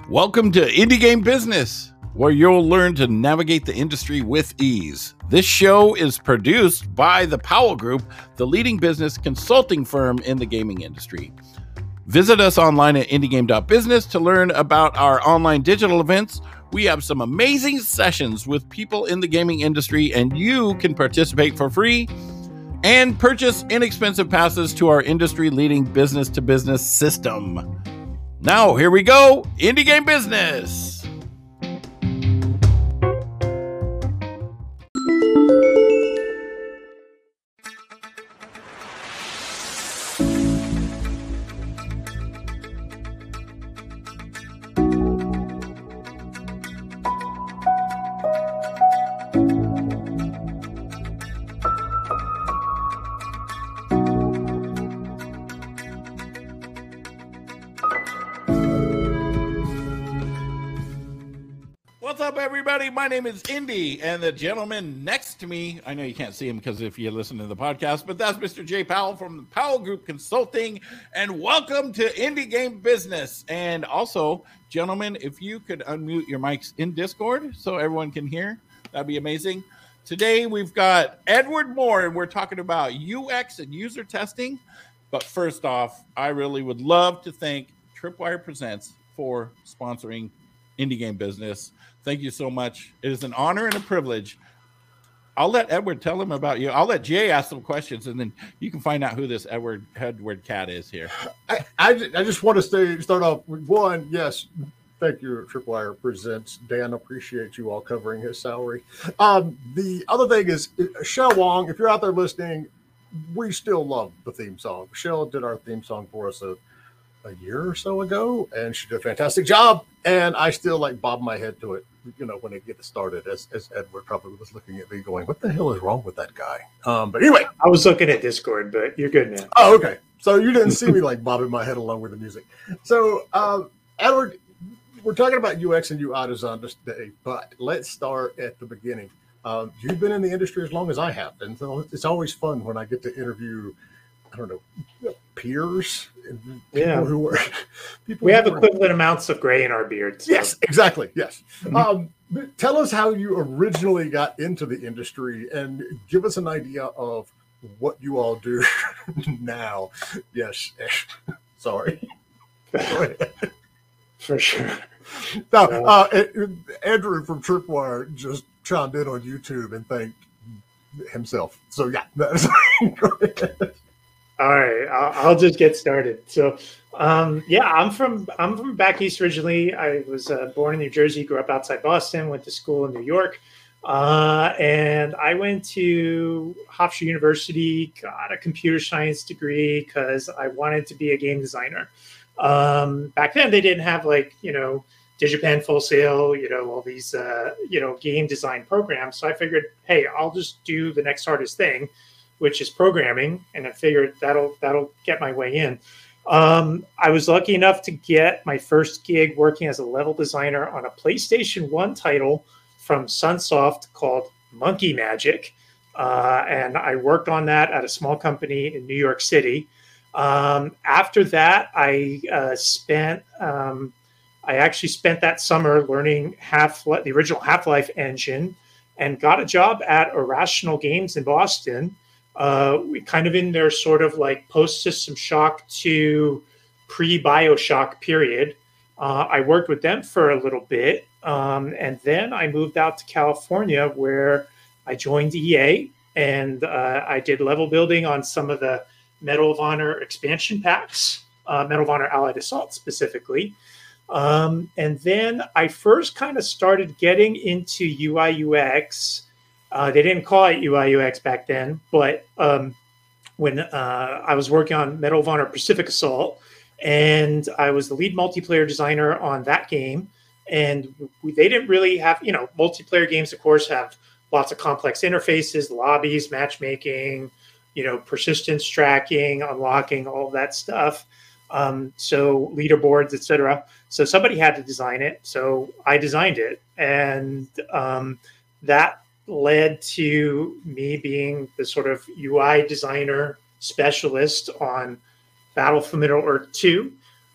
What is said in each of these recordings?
Welcome to Indie Game Business, where you'll learn to navigate the industry with ease. This show is produced by the Powell Group, the leading business consulting firm in the gaming industry. Visit us online at indiegame.business to learn about our online digital events. We have some amazing sessions with people in the gaming industry, and you can participate for free and purchase inexpensive passes to our industry-leading business-to-business system. Now, here we go, Indie Game Business. What's up, everybody? My name is Indy, and the gentleman next to me, I know you can't see him because if you listen to the podcast, but that's Mr. Jay Powell from the Powell Group Consulting, and welcome to Indie Game Business. And also, gentlemen, if you could unmute your mics in Discord so everyone can hear, that'd be amazing. Today, we've got Edward Moore, and we're talking about UX and user testing. But first off, I really would love to thank Tripwire Presents for sponsoring Indie Game Business. Thank you so much. It is an honor and a privilege. I'll let Edward tell him about you. I'll let Jay ask some questions, and then you can find out who this Edward Cat is here. I just want to start off with one. Yes, thank you, Tripwire Presents. Dan, appreciate you all covering his salary. The other thing is, Shell Wong, if you're out there listening, we still love the theme song. Shell did our theme song for us a year or so ago, and she did a fantastic job. And I still bob my head to it, when it gets started, as Edward probably was looking at me going, what the hell is wrong with that guy? But anyway. I was looking at Discord, but you're good, man. Oh, okay. So you didn't see me bobbing my head along with the music. So, Edward, we're talking about UX and UI design today, but let's start at the beginning. You've been in the industry as long as I have, and so it's always fun when I get to interview, peers, and people who are. We have equivalent amounts of gray in our beards. So. Yes, exactly. Yes. Tell us how you originally got into the industry, and give us an idea of what you all do now. Yes. Sorry. Go ahead. For sure. Now, Andrew from Tripwire just chimed in on YouTube and thanked himself. So yeah, that's go ahead. All right, I'll just get started. So, I'm from back east originally. I was born in New Jersey, grew up outside Boston, went to school in New York, and I went to Hofstra University, got a computer science degree because I wanted to be a game designer. Back then, they didn't have DigiPen, Full Sail, all these game design programs. So I figured, hey, I'll just do the next hardest thing, which is programming, and I figured that'll get my way in. I was lucky enough to get my first gig working as a level designer on a PlayStation 1 title from Sunsoft called Monkey Magic, and I worked on that at a small company in New York City. After that, I actually spent that summer learning the original Half-Life engine, and got a job at Irrational Games in Boston. We kind of in their sort of post-System Shock to pre-Bioshock period. I worked with them for a little bit, and then I moved out to California where I joined EA, and I did level building on some of the Medal of Honor expansion packs, Medal of Honor Allied Assault specifically. And then I first kind of started getting into UI UX. They didn't call it UI UX back then, but when I was working on Medal of Honor Pacific Assault, and I was the lead multiplayer designer on that game, and they didn't really have, multiplayer games, of course, have lots of complex interfaces, lobbies, matchmaking, persistence tracking, unlocking, all of that stuff. So leaderboards, etc. So somebody had to design it. So I designed it, and that led to me being the sort of UI designer specialist on Battlefield Middle Earth 2.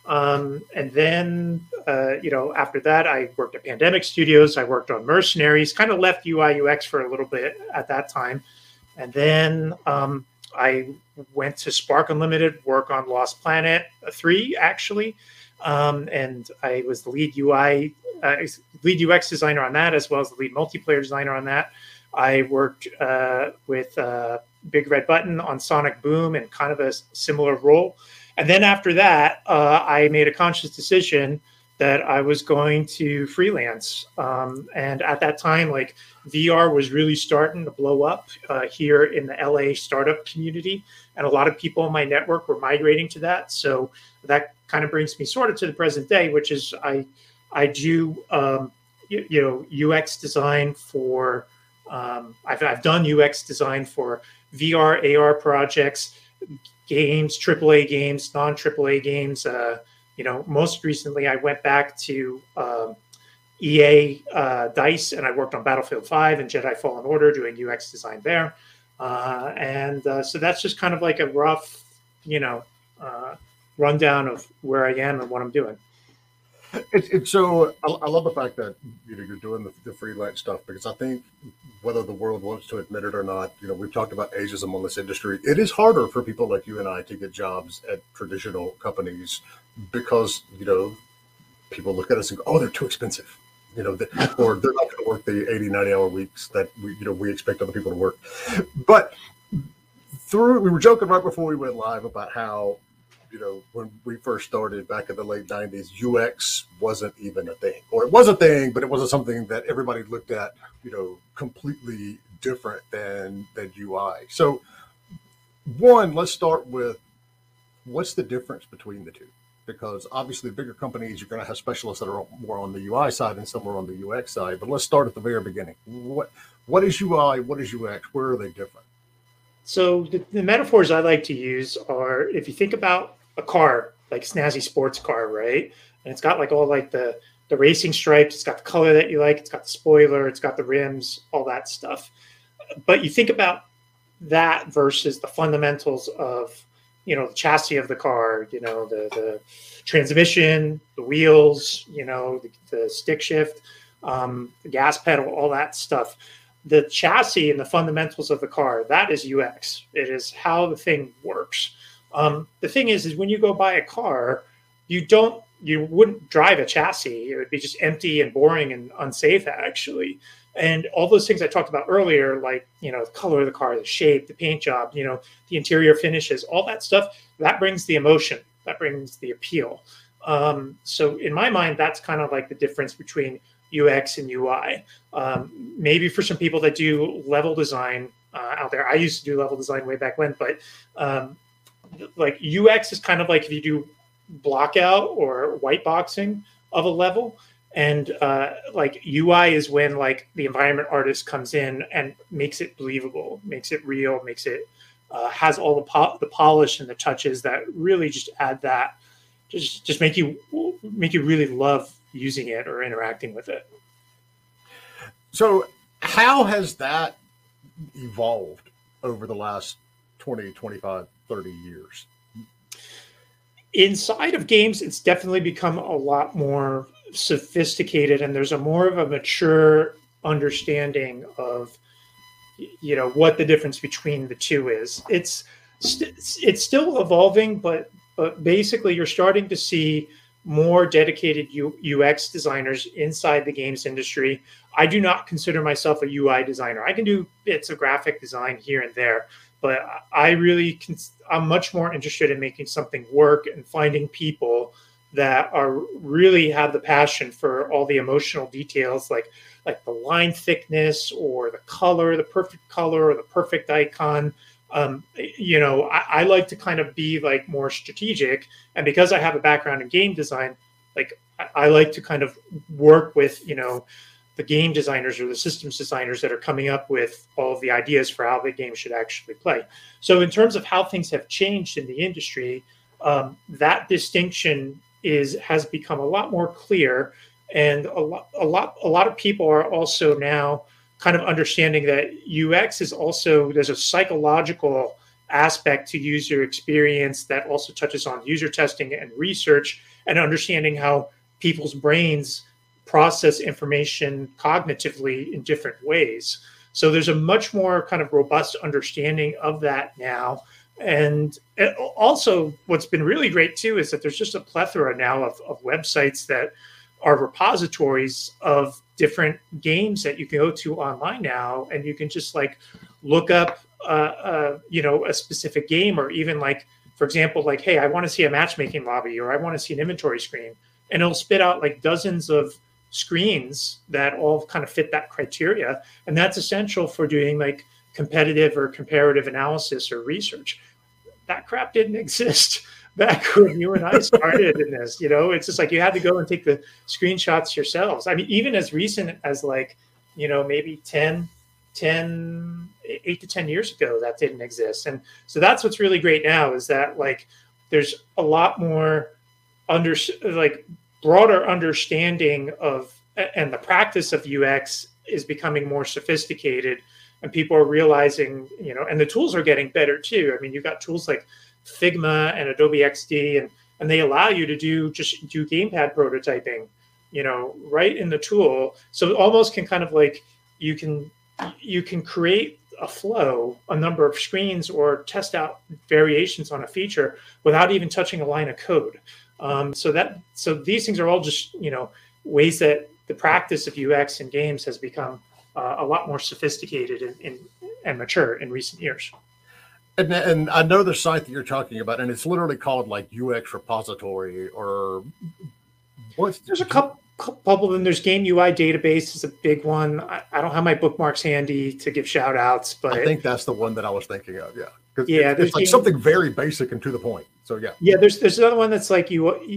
And then, after that, I worked at Pandemic Studios. I worked on Mercenaries, kind of left UI UX for a little bit at that time. And then I went to Spark Unlimited, work on Lost Planet 3, actually. And I was the lead lead UX designer on that, as well as the lead multiplayer designer on that. I worked with Big Red Button on Sonic Boom in kind of a similar role. And then after that, I made a conscious decision that I was going to freelance. And at that time, like VR was really starting to blow up here in the LA startup community. And a lot of people in my network were migrating to that. So that kind of brings me sort of to the present day, which is I do, UX design for, I've done UX design for VR, AR projects, games, AAA games, non-AAA games. Most recently I went back to EA DICE, and I worked on Battlefield 5 and Jedi Fallen Order doing UX design there. So that's just kind of like a rough, rundown of where I am and what I'm doing. So I love the fact that you're doing the freelance stuff, because I think whether the world wants to admit it or not, we've talked about ageism on this industry. It is harder for people like you and I to get jobs at traditional companies because people look at us and go, "Oh, they're too expensive," or they're not going to work the 80, 90-hour weeks that we expect other people to work. But we were joking right before we went live about how, when we first started back in the late 90s, UX wasn't even a thing. Or it was a thing, but it wasn't something that everybody looked at, completely different than UI. So, one, let's start with what's the difference between the two? Because obviously bigger companies, you're going to have specialists that are more on the UI side and some are on the UX side. But let's start at the very beginning. What is UI? What is UX? Where are they different? So the metaphors I like to use are, if you think about a car, like snazzy sports car, right? And it's got like all like the racing stripes, it's got the color that you like, it's got the spoiler, it's got the rims, all that stuff. But you think about that versus the fundamentals of, the chassis of the car, the transmission, the wheels, the stick shift, the gas pedal, all that stuff. The chassis and the fundamentals of the car, that is UX. It is how the thing works. The thing is when you go buy a car, you wouldn't drive a chassis. It would be just empty and boring and unsafe, actually. And all those things I talked about earlier, like, the color of the car, the shape, the paint job, the interior finishes, all that stuff, that brings the emotion, that brings the appeal. So in my mind, that's kind of like the difference between UX and UI. Maybe for some people that do level design out there, I used to do level design way back when, but like UX is kind of like if you do block out or white boxing of a level, and like UI is when like the environment artist comes in and makes it believable, makes it real, makes it has all the polish and the touches that really just add that, just make you really love using it or interacting with it. So how has that evolved over the last 20, 25, 30 years? Inside of games, it's definitely become a lot more sophisticated, and there's a more of a mature understanding of what the difference between the two is. It's still evolving, but basically you're starting to see more dedicated UX designers inside the games industry. I do not consider myself a UI designer. I can do bits of graphic design here and there, but I'm much more interested in making something work and finding people that really have the passion for all the emotional details, like the line thickness or the color, the perfect color or the perfect icon. I like to kind of be like more strategic, and because I have a background in game design, like I like to kind of work with the game designers or the systems designers that are coming up with all of the ideas for how the game should actually play. So in terms of how things have changed in the industry, that distinction has become a lot more clear, and a lot of people are also now kind of understanding that UX is also, there's a psychological aspect to user experience that also touches on user testing and research. and understanding how people's brains process information cognitively in different ways. So there's a much more kind of robust understanding of that now. And also, what's been really great too is that there's just a plethora now of websites that are repositories of different games that you can go to online now, and you can just like look up, a specific game, or even like, for example, like, hey, I want to see a matchmaking lobby, or I want to see an inventory screen, and it'll spit out like dozens of screens that all kind of fit that criteria. And that's essential for doing like competitive or comparative analysis or research. That crap didn't exist back when you and I started in this. It's just like you had to go and take the screenshots yourselves. I mean, even as recent as like, maybe 8 to 10 years ago, that didn't exist. And so that's what's really great now, is that like there's a lot more broader understanding of, and the practice of UX is becoming more sophisticated, and people are realizing, and the tools are getting better too. I mean, you've got tools like Figma and Adobe XD, and they allow you to do gamepad prototyping, right in the tool. So it almost can kind of like, you can create a flow, a number of screens, or test out variations on a feature without even touching a line of code. So these things are all just, ways that the practice of UX in games has become a lot more sophisticated and mature in recent years. And I know the site that you're talking about, and it's literally called like UX Repository, or what's there's a couple of them. There's Game UI Database is a big one. I don't have my bookmarks handy to give shout outs, but I think that's the one that I was thinking of. Yeah. Yeah, it's like something very basic and to the point. So yeah. Yeah, there's another one that's like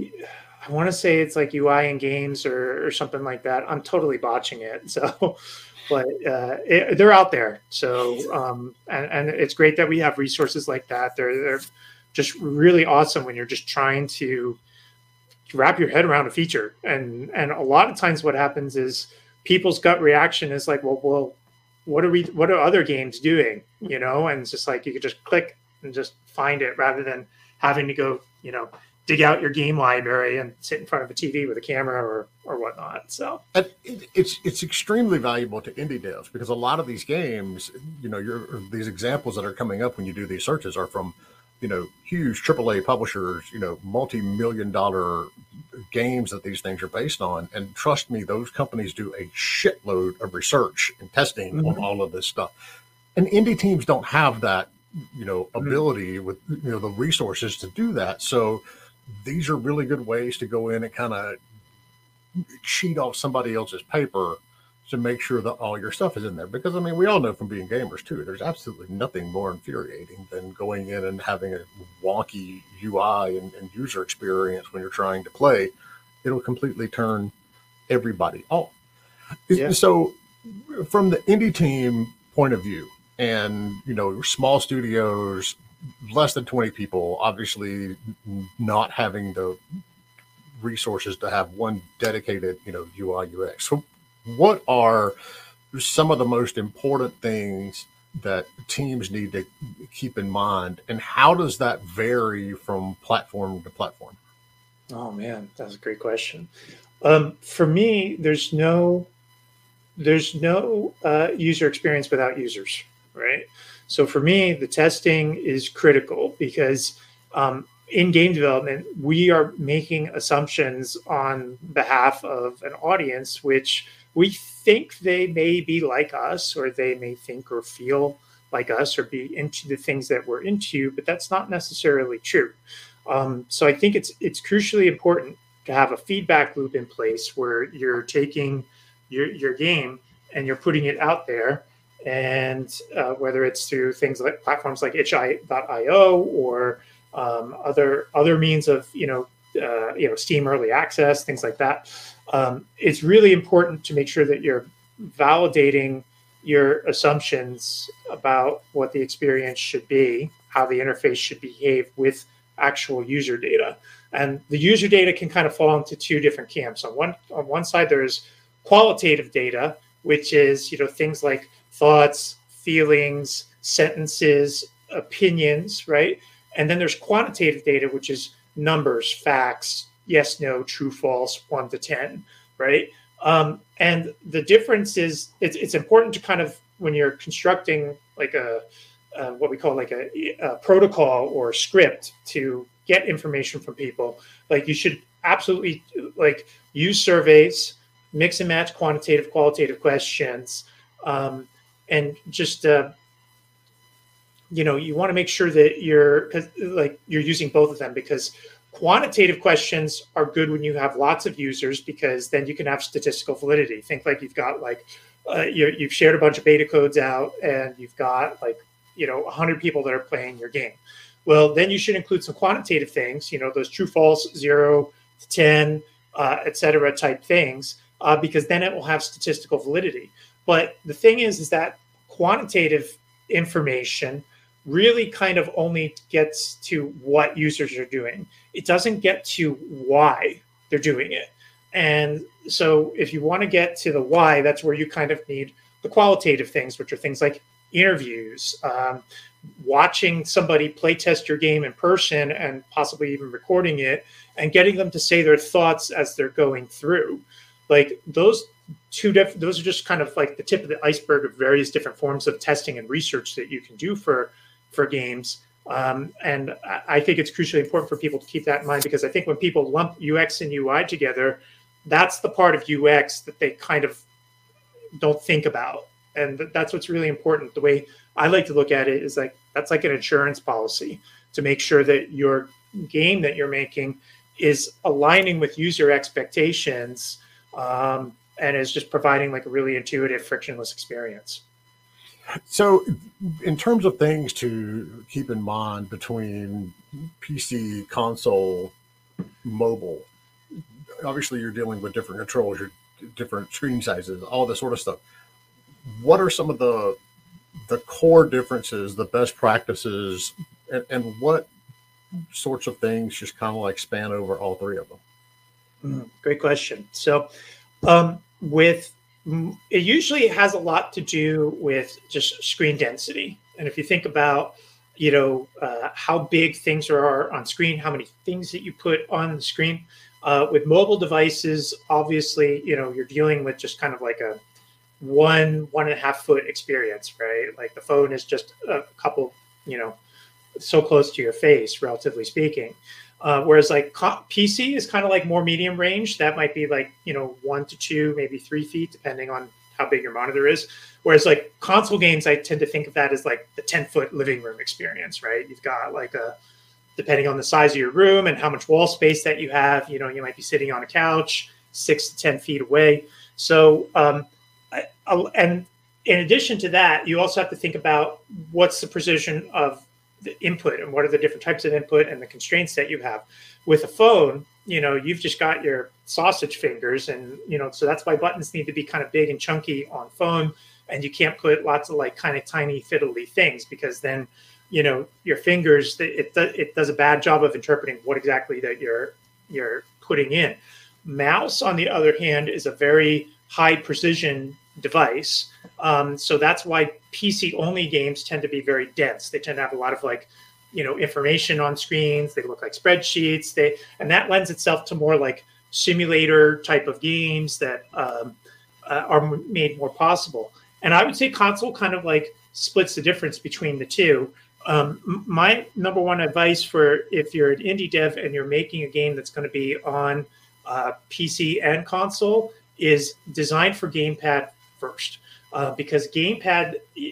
I want to say it's like UI in games or something like that. I'm totally botching it. So, but they're out there. So and it's great that we have resources like that. They're just really awesome when you're just trying to wrap your head around a feature. And a lot of times what happens is people's gut reaction is like, well, what are other games doing? And it's just like, you could just click and just find it, rather than having to go, dig out your game library and sit in front of a TV with a camera or whatnot. So and it's extremely valuable to indie devs, because a lot of these games, these examples that are coming up when you do these searches are from, huge AAA publishers, multi-million-dollar games that these things are based on. And trust me, those companies do a shitload of research and testing on all of this stuff. And indie teams don't have that, ability with, the resources to do that. So these are really good ways to go in and kind of cheat off somebody else's paper to make sure that all your stuff is in there. Because, I mean, we all know from being gamers, too, there's absolutely nothing more infuriating than going in and having a wonky UI and user experience when you're trying to play. It'll completely turn everybody off. Yeah. So from the indie team point of view, and, small studios, less than 20 people, obviously not having the resources to have one dedicated, UI UX. So what are some of the most important things that teams need to keep in mind, and how does that vary from platform to platform? Oh man, that's a great question. For me, there's no user experience without users, right? So for me, the testing is critical, because in game development, we are making assumptions on behalf of an audience, which we think they may be like us, or they may think or feel like us, or be into the things that we're into, but that's not necessarily true. So I think it's crucially important to have a feedback loop in place where you're taking your game and you're putting it out there, and whether it's through things like platforms like itch.io or other means of Steam Early Access, things like that. It's really important to make sure that you're validating your assumptions about what the experience should be, how the interface should behave with actual user data. And the user data can kind of fall into two different camps. On one side, there's qualitative data, which is things like thoughts, feelings, sentences, opinions, right? And then there's quantitative data, which is numbers, facts, yes, no, true, false, 1 to 10, right? And the difference is it's important to kind of, when you're constructing like a what we call like a protocol or script to get information from people, like you should absolutely like use surveys, mix and match quantitative, qualitative questions, and just you want to make sure that you're using both of them, because quantitative questions are good when you have lots of users, because then you can have statistical validity. Think like you've got like you've shared a bunch of beta codes out and you've got like 100 people that are playing your game. Well, then you should include some quantitative things, those true, false, 0 to 10, et cetera type things, because then it will have statistical validity. But the thing is that quantitative information really kind of only gets to what users are doing. It doesn't get to why they're doing it. And so if you want to get to the why, that's where you kind of need the qualitative things, which are things like interviews, watching somebody play test your game in person and possibly even recording it and getting them to say their thoughts as they're going through. Like those are just kind of like the tip of the iceberg of various different forms of testing and research that you can do for games. And I think it's crucially important for people to keep that in mind, because I think when people lump UX and UI together, that's the part of UX that they kind of don't think about. And that's what's really important. The way I like to look at it is like, that's like an insurance policy to make sure that your game that you're making is aligning with user expectations, and is just providing like a really intuitive, frictionless experience. So in terms of things to keep in mind between PC, console, mobile, obviously you're dealing with different controls, your different screen sizes, all this sort of stuff. What are some of the core differences, the best practices, and what sorts of things just kind of like span over all three of them? Great question. So it usually has a lot to do with just screen density. And if you think about, how big things are on screen, how many things that you put on the screen, with mobile devices, obviously, you're dealing with just kind of like a 1.5 foot experience, right? Like the phone is just a couple, so close to your face, relatively speaking. Whereas like PC is kind of like more medium range. That might be like, 1 to 2, maybe 3 feet, depending on how big your monitor is. Whereas like console games, I tend to think of that as like the 10-foot living room experience, right? You've got like depending on the size of your room and how much wall space that you have, you might be sitting on a couch 6 to 10 feet away. So, and in addition to that, you also have to think about what's the precision of the input and what are the different types of input and the constraints that you have. With a phone, you've just got your sausage fingers, and so that's why buttons need to be kind of big and chunky on phone, and you can't put lots of like kind of tiny fiddly things, because then your fingers, it does a bad job of interpreting what exactly that you're putting in. Mouse, on the other hand, is a very high precision device. So that's why PC only games tend to be very dense. They tend to have a lot of like, information on screens. They look like spreadsheets. And that lends itself to more like simulator type of games that are made more possible. And I would say console kind of like splits the difference between the two. My number one advice for if you're an indie dev and you're making a game that's going to be on PC and console is design for gamepad first, because gamepad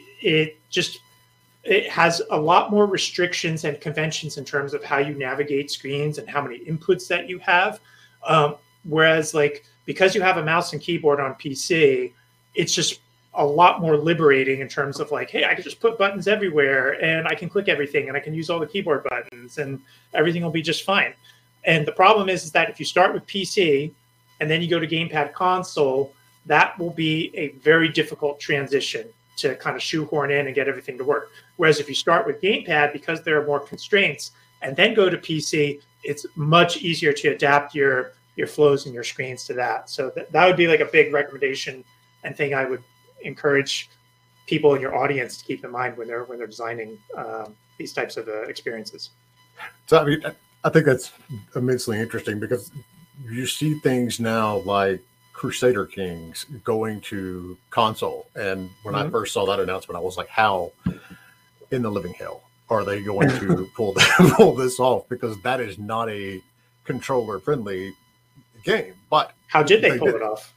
it has a lot more restrictions and conventions in terms of how you navigate screens and how many inputs that you have. Whereas like, because you have a mouse and keyboard on PC, it's just a lot more liberating in terms of like, hey, I can just put buttons everywhere and I can click everything and I can use all the keyboard buttons and everything will be just fine. And the problem is that if you start with PC and then you go to gamepad console, that will be a very difficult transition to kind of shoehorn in and get everything to work. Whereas if you start with gamepad, because there are more constraints, and then go to PC, it's much easier to adapt your flows and your screens to that. So that would be like a big recommendation and thing I would encourage people in your audience to keep in mind when they're designing these types of experiences. So I mean, I think that's immensely interesting because you see things now like Crusader Kings going to console. And when I first saw that announcement, I was like, how in the living hell are they going to pull this off? Because that is not a controller friendly game. But how did they pull it off?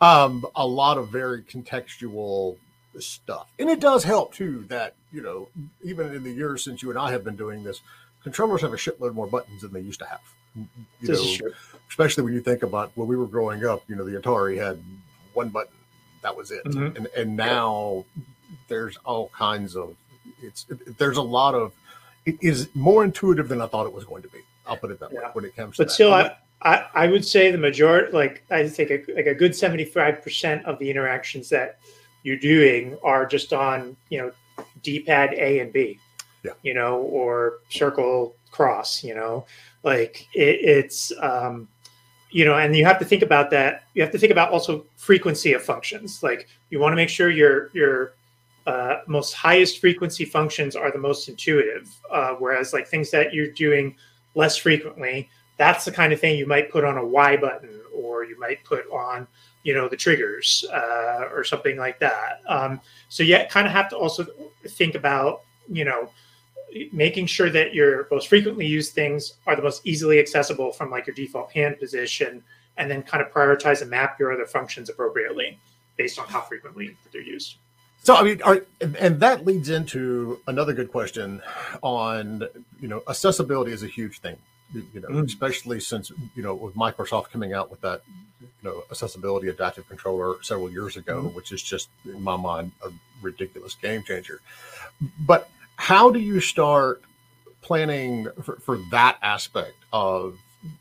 A lot of very contextual stuff. And it does help too that, you know, even in the years since you and I have been doing this, controllers have a shitload more buttons than they used to have. This is true. Especially when you think about when we were growing up, you know, the Atari had one button. That was it. And now there's all kinds of, there's a lot of, it is more intuitive than I thought it was going to be. I'll put it that way when it comes to that. But still, I would say the majority, like I think a good 75% of the interactions that you're doing are just on, you know, D-pad A and B, you know, or circle cross, you know, like it's, you know, and you have to think about that. You have to think about also frequency of functions. Like you want to make sure your most highest frequency functions are the most intuitive, whereas like things that you're doing less frequently, that's the kind of thing you might put on a Y button, or you might put on, you know, the triggers or something like that. So you kind of have to also think about, you know, making sure that your most frequently used things are the most easily accessible from like your default hand position, and then kind of prioritize and map your other functions appropriately based on how frequently they're used. So, I mean, and that leads into another good question on, you know, accessibility is a huge thing, you know, especially since, you know, with Microsoft coming out with that, you know, accessibility adaptive controller several years ago, which is just, in my mind, a ridiculous game changer. But how do you start planning for that aspect of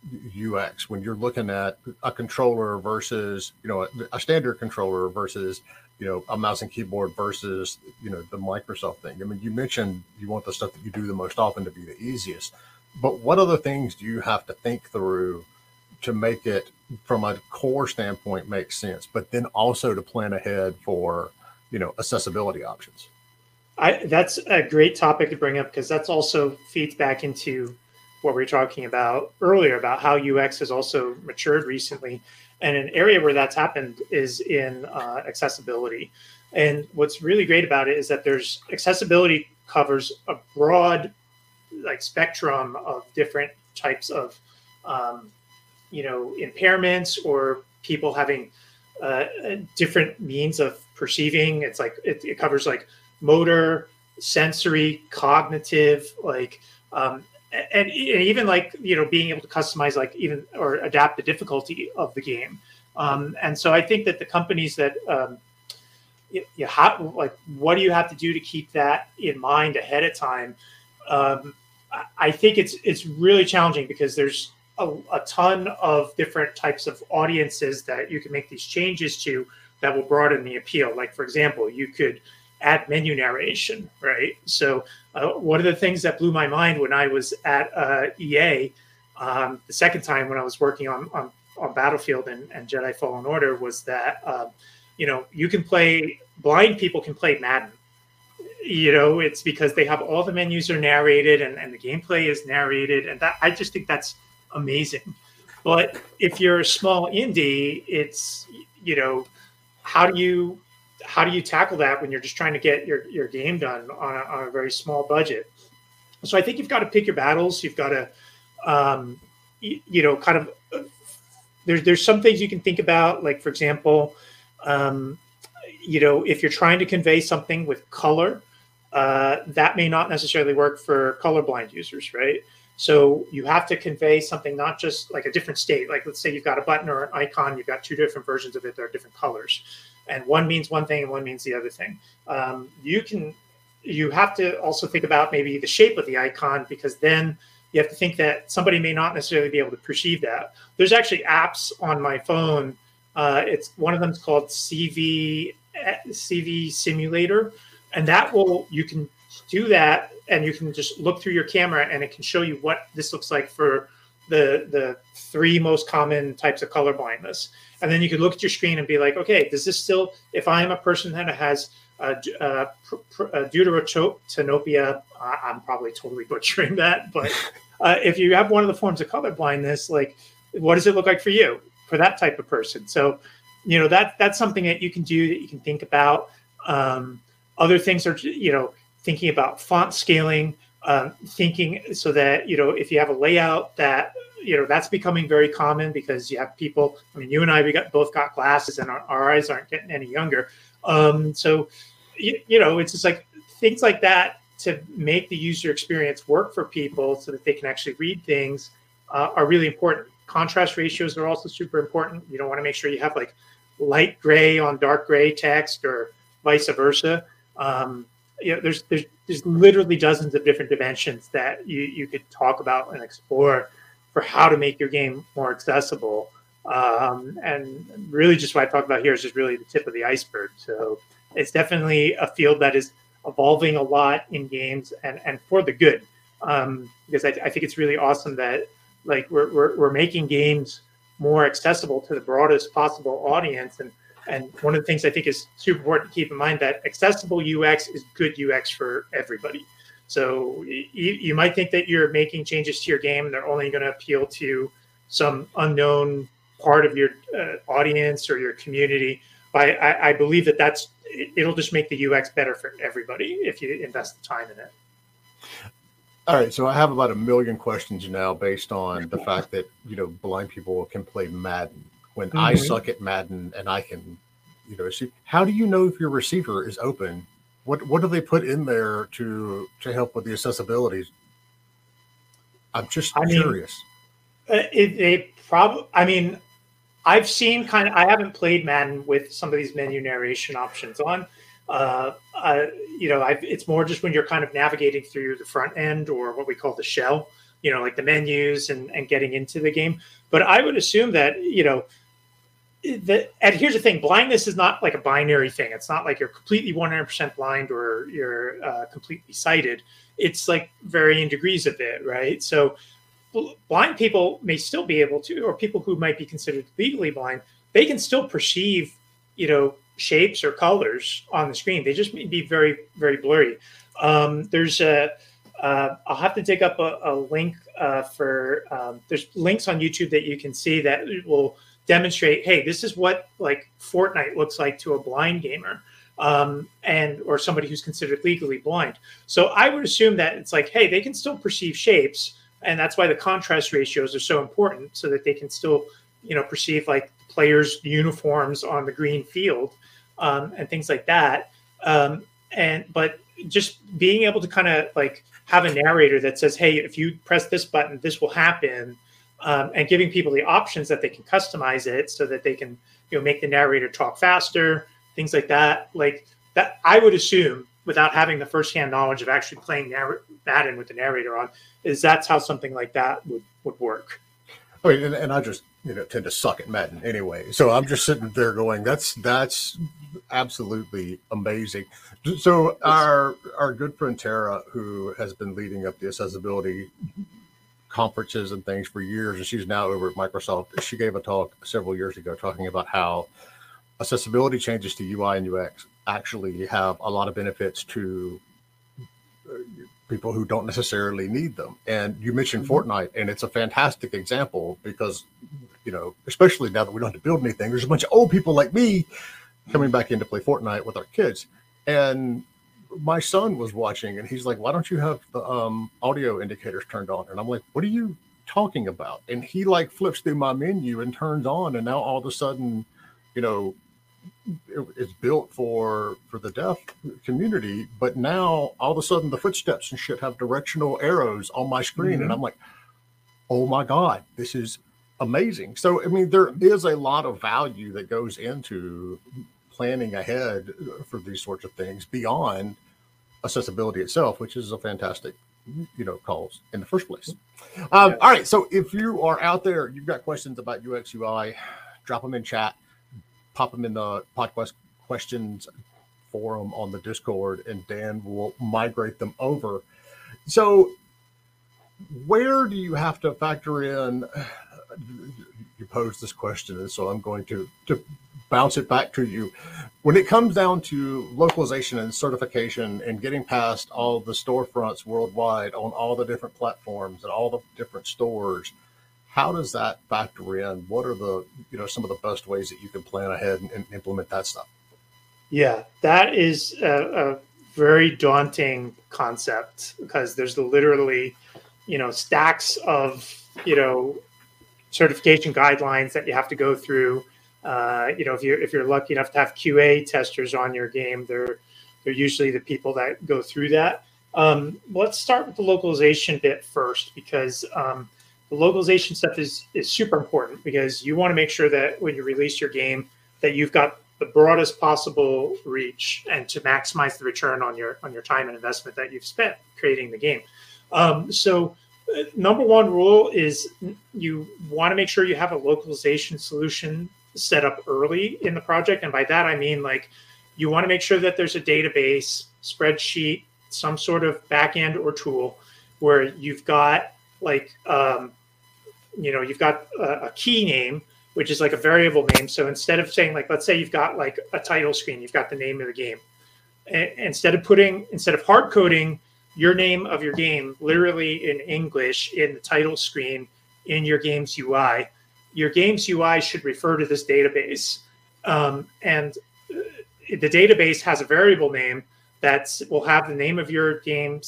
UX when you're looking at a controller versus, you know, a standard controller versus, you know, a mouse and keyboard versus, you know, the Microsoft thing? I mean, you mentioned you want the stuff that you do the most often to be the easiest, but what other things do you have to think through to make it, from a core standpoint, make sense, but then also to plan ahead for, you know, accessibility options? That's a great topic to bring up, because that's also feeds back into what we were talking about earlier about how UX has also matured recently. And an area where that's happened is in accessibility. And what's really great about it is that there's accessibility covers a broad like spectrum of different types of, you know, impairments or people having different means of perceiving. It's like, it covers like motor, sensory, cognitive, like, and even like, you know, being able to customize like even or adapt the difficulty of the game. And so I think that the companies that you have, like, what do you have to do to keep that in mind ahead of time? I think it's really challenging because there's a ton of different types of audiences that you can make these changes to that will broaden the appeal. Like, for example, you could add menu narration, right? So one of the things that blew my mind when I was at EA the second time when I was working on Battlefield and Jedi Fallen Order was that, you know, blind people can play Madden. You know, it's because they have all the menus are narrated and the gameplay is narrated. And that, I just think that's amazing. But if you're a small indie, it's, you know, how do you tackle that when you're just trying to get your game done on a very small budget? So I think you've got to pick your battles. You've got to, you know, kind of, there's some things you can think about. Like, for example, you know, if you're trying to convey something with color, that may not necessarily work for colorblind users, right? So you have to convey something, not just like a different state. Like, let's say you've got a button or an icon, you've got two different versions of it that are different colors. And one means one thing and one means the other thing. You have to also think about maybe the shape of the icon, because then you have to think that somebody may not necessarily be able to perceive that. There's actually apps on my phone. It's one of them is called CV Simulator, and you can do that, and you can just look through your camera, and it can show you what this looks like for the three most common types of color blindness. And then you could look at your screen and be like, okay, does this still, if I am a person that has deuterotanopia. I'm probably totally butchering that, but if you have one of the forms of color blindness, like what does it look like for you, for that type of person? So, that's something that you can do, that you can think about. Other things are, thinking about font scaling, thinking so that, if you have a layout that, that's becoming very common because you have people, I mean, you and I, both got glasses and our eyes aren't getting any younger. So, it's just like things like that to make the user experience work for people so that they can actually read things are really important. Contrast ratios are also super important. You don't want to make sure you have like light gray on dark gray text or vice versa. There's literally dozens of different dimensions that you could talk about and explore for how to make your game more accessible. And really just what I talked about here is just really the tip of the iceberg. So it's definitely a field that is evolving a lot in games and for the good. Because I think it's really awesome that like we're making games more accessible to the broadest possible audience. And one of the things I think is super important to keep in mind that accessible UX is good UX for everybody. So you might think that you're making changes to your game and they're only going to appeal to some unknown part of your audience or your community. But I believe that it'll just make the UX better for everybody if you invest the time in it. All right, so I have about 1 million questions now based on the fact that, blind people can play Madden. When I suck at Madden and I can, see, how do you know if your receiver is open? What do they put in there to help with the accessibility? I'm just curious. I've seen I haven't played Madden with some of these menu narration options on. It's more just when you're kind of navigating through the front end or what we call the shell, like the menus and getting into the game. But I would assume that, and here's the thing, blindness is not like a binary thing. It's not like you're completely 100% blind or you're completely sighted. It's like varying degrees of it, right? So blind people may still be able to, or people who might be considered legally blind, they can still perceive, shapes or colors on the screen. They just may be very, very blurry. I'll have to dig up a link there's links on YouTube that you can see that will demonstrate, hey, this is what like Fortnite looks like to a blind gamer or somebody who's considered legally blind. So I would assume that it's like, hey, they can still perceive shapes. And that's why the contrast ratios are so important, so that they can still, perceive like players' uniforms on the green field and things like that. But just being able to kind of like have a narrator that says, hey, if you press this button, this will happen, and giving people the options that they can customize it so that they can, make the narrator talk faster, things like that. Like that, I would assume, without having the firsthand knowledge of actually playing Madden with the narrator on, that's how something like that would work. I mean, and I just tend to suck at Madden anyway, so I'm just sitting there going, that's absolutely amazing. So our good friend Tara, who has been leading up the accessibility conferences and things for years, and she's now over at Microsoft. She gave a talk several years ago talking about how accessibility changes to UI and UX actually have a lot of benefits to people who don't necessarily need them. And you mentioned Fortnite, and it's a fantastic example because, especially now that we don't have to build anything, there's a bunch of old people like me coming back in to play Fortnite with our kids. And my son was watching and he's like, why don't you have the audio indicators turned on? And I'm like, what are you talking about? And he like flips through my menu and turns on, and now all of a sudden, it's built for the deaf community, but now all of a sudden the footsteps and shit have directional arrows on my screen. And I'm like, oh my God, this is amazing. So, I mean, there is a lot of value that goes into planning ahead for these sorts of things beyond accessibility itself, which is a fantastic, cause in the first place. All right. So if you are out there, you've got questions about UX UI, drop them in chat. Pop them in the podcast questions forum on the Discord, and Dan will migrate them over. So where do you have to factor in? You posed this question, and so I'm going to bounce it back to you. when it comes down to localization and certification and getting past all the storefronts worldwide on all the different platforms and all the different stores, how does that factor in? What are the, some of the best ways that you can plan ahead and implement that stuff? Yeah, that is a very daunting concept because there's literally, stacks of, certification guidelines that you have to go through. If you're lucky enough to have QA testers on your game, they're usually the people that go through that. Let's start with the localization bit first, because the localization stuff is super important, because you want to make sure that when you release your game that you've got the broadest possible reach and to maximize the return on your time and investment that you've spent creating the game. So number one rule is you want to make sure you have a localization solution set up early in the project. And by that, I mean, like, you want to make sure that there's a database, spreadsheet, some sort of backend or tool where you've got you've got a key name, which is like a variable name. So instead of saying, like, let's say you've got like a title screen, you've got the name of the game. Instead of hard coding your name of your game literally in English in the title screen in your game's UI, your game's UI should refer to this database. And the database has a variable name that will have the name of your game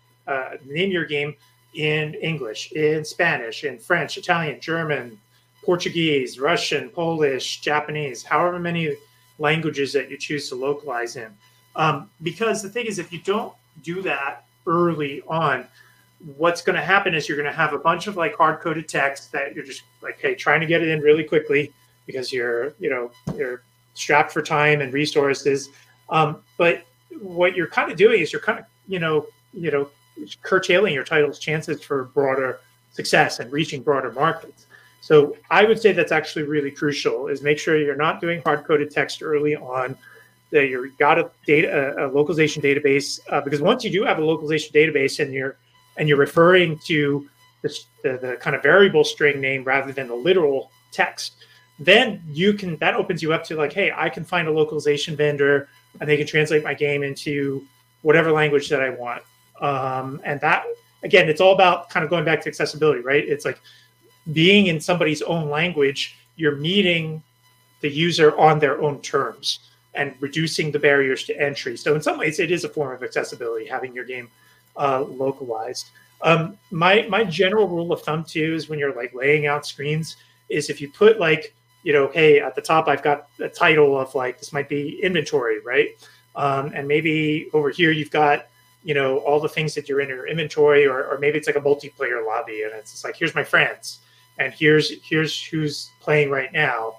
in English, in Spanish, in French, Italian, German, Portuguese, Russian, Polish, Japanese, however many languages that you choose to localize in. Because the thing is, if you don't do that early on, what's going to happen is you're going to have a bunch of like hard-coded text that you're just like, hey, trying to get it in really quickly because you're strapped for time and resources. But what you're kind of doing is you're kind of, curtailing your title's chances for broader success and reaching broader markets. So I would say that's actually really crucial, is make sure you're not doing hard-coded text early on, that you've got a localization database, because once you do have a localization database and you're referring to the kind of variable string name rather than the literal text, then that opens you up to like, hey, I can find a localization vendor and they can translate my game into whatever language that I want. And that, again, it's all about kind of going back to accessibility, right? It's like being in somebody's own language, you're meeting the user on their own terms and reducing the barriers to entry. So in some ways, it is a form of accessibility, having your game localized. My general rule of thumb too is when you're like laying out screens is if you put like, hey, at the top, I've got a title of like, this might be inventory, right? And maybe over here, you've got, all the things that you're in your inventory, or maybe it's like a multiplayer lobby and it's just like, here's my friends and here's who's playing right now.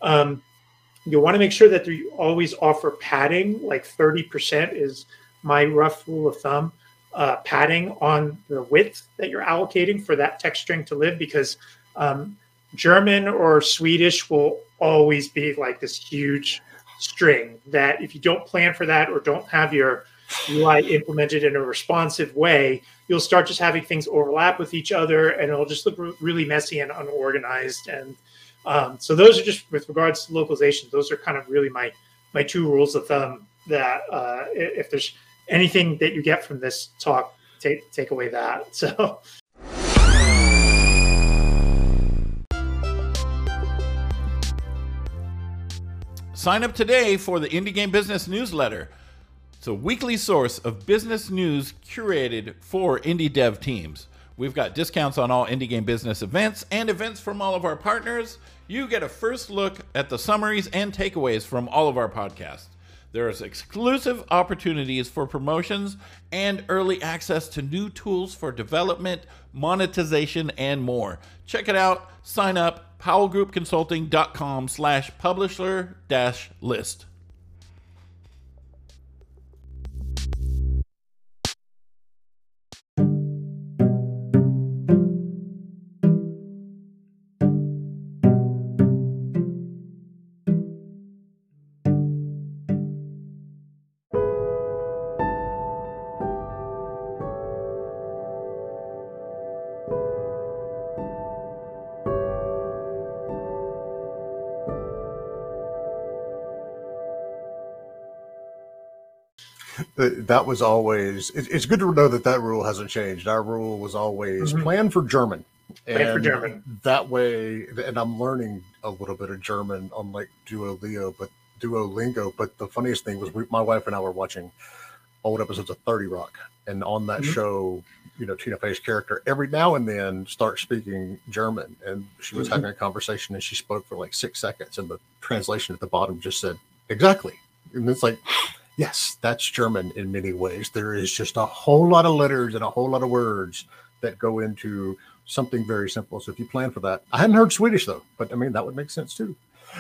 You want to make sure that you always offer padding, like 30% is my rough rule of thumb, padding on the width that you're allocating for that text string to live, because German or Swedish will always be like this huge string that if you don't plan for that or don't have your UI implemented in a responsive way, you'll start just having things overlap with each other and it'll just look really messy and unorganized. And so those are just with regards to localization. Those are kind of really my two rules of thumb that if there's anything that you get from this talk, take away that. So. Sign up today for the Indie Game Business newsletter. It's a weekly source of business news curated for indie dev teams. We've got discounts on all Indie Game Business events and events from all of our partners. You get a first look at the summaries and takeaways from all of our podcasts. There's exclusive opportunities for promotions and early access to new tools for development, monetization, and more. Check it out. Sign up, powellgroupconsulting.com/publisher-list. That was always, it's good to know that rule hasn't changed. Our rule was always plan for German. Plan for German. That way, and I'm learning a little bit of German on like Duolingo, but the funniest thing was my wife and I were watching old episodes of 30 Rock. And on that show, Tina Fey's character every now and then starts speaking German. And she was having a conversation and she spoke for like 6 seconds. And the translation at the bottom just said, exactly. And it's like, yes, that's German in many ways. There is just a whole lot of letters and a whole lot of words that go into something very simple. So if you plan for that, I hadn't heard Swedish though, but I mean, that would make sense too.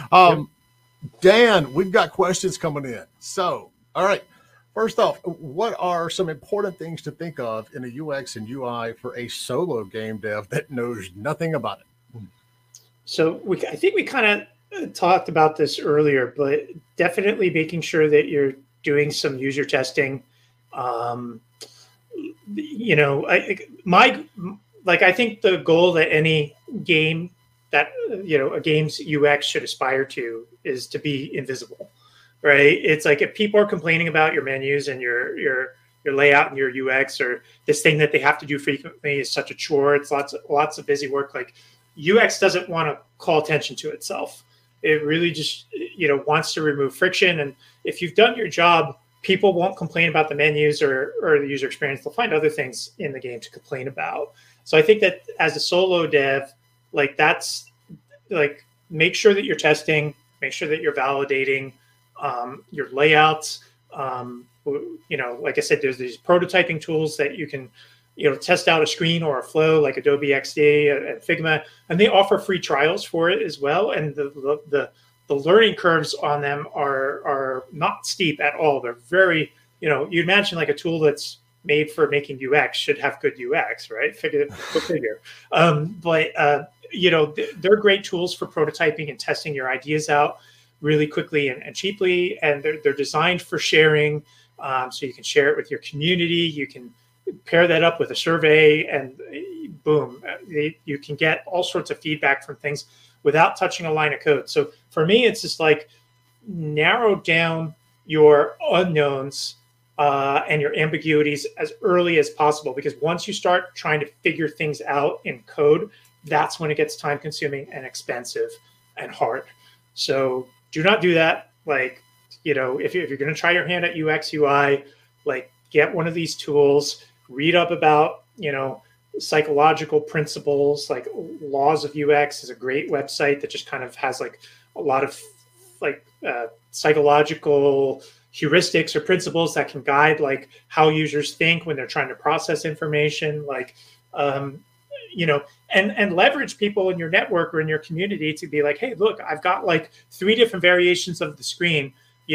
Dan, we've got questions coming in. So, all right. First off, what are some important things to think of in a UX and UI for a solo game dev that knows nothing about it? So I think we kind of talked about this earlier, but definitely making sure that you're doing some user testing. I think the goal that any game that, a game's UX should aspire to is to be invisible. Right. It's like if people are complaining about your menus and your layout and your UX, or this thing that they have to do frequently is such a chore. It's lots of busy work. Like UX doesn't want to call attention to itself. It really just, wants to remove friction. And if you've done your job, people won't complain about the menus or the user experience. They'll find other things in the game to complain about. So I think that as a solo dev, that's make sure that you're testing, make sure that you're validating your layouts. Like I said, there's these prototyping tools that you can, test out a screen or a flow like Adobe XD and Figma, and they offer free trials for it as well. And the learning curves on them are not steep at all. They're very, you'd imagine like a tool that's made for making UX should have good UX, right? Figure. They're great tools for prototyping and testing your ideas out really quickly and cheaply, and they're designed for sharing, so you can share it with your community. You can pair that up with a survey, and boom, you can get all sorts of feedback from things without touching a line of code. So for me, it's just like narrow down your unknowns and your ambiguities as early as possible, because once you start trying to figure things out in code, that's when it gets time consuming and expensive and hard. So do not do that. If you're going to try your hand at UX, UI, get one of these tools, read up about, psychological principles, like Laws of UX is a great website that just kind of has a lot of psychological heuristics or principles that can guide how users think when they're trying to process information, and leverage people in your network or in your community to be like, hey, look, I've got 3 different variations of the screen.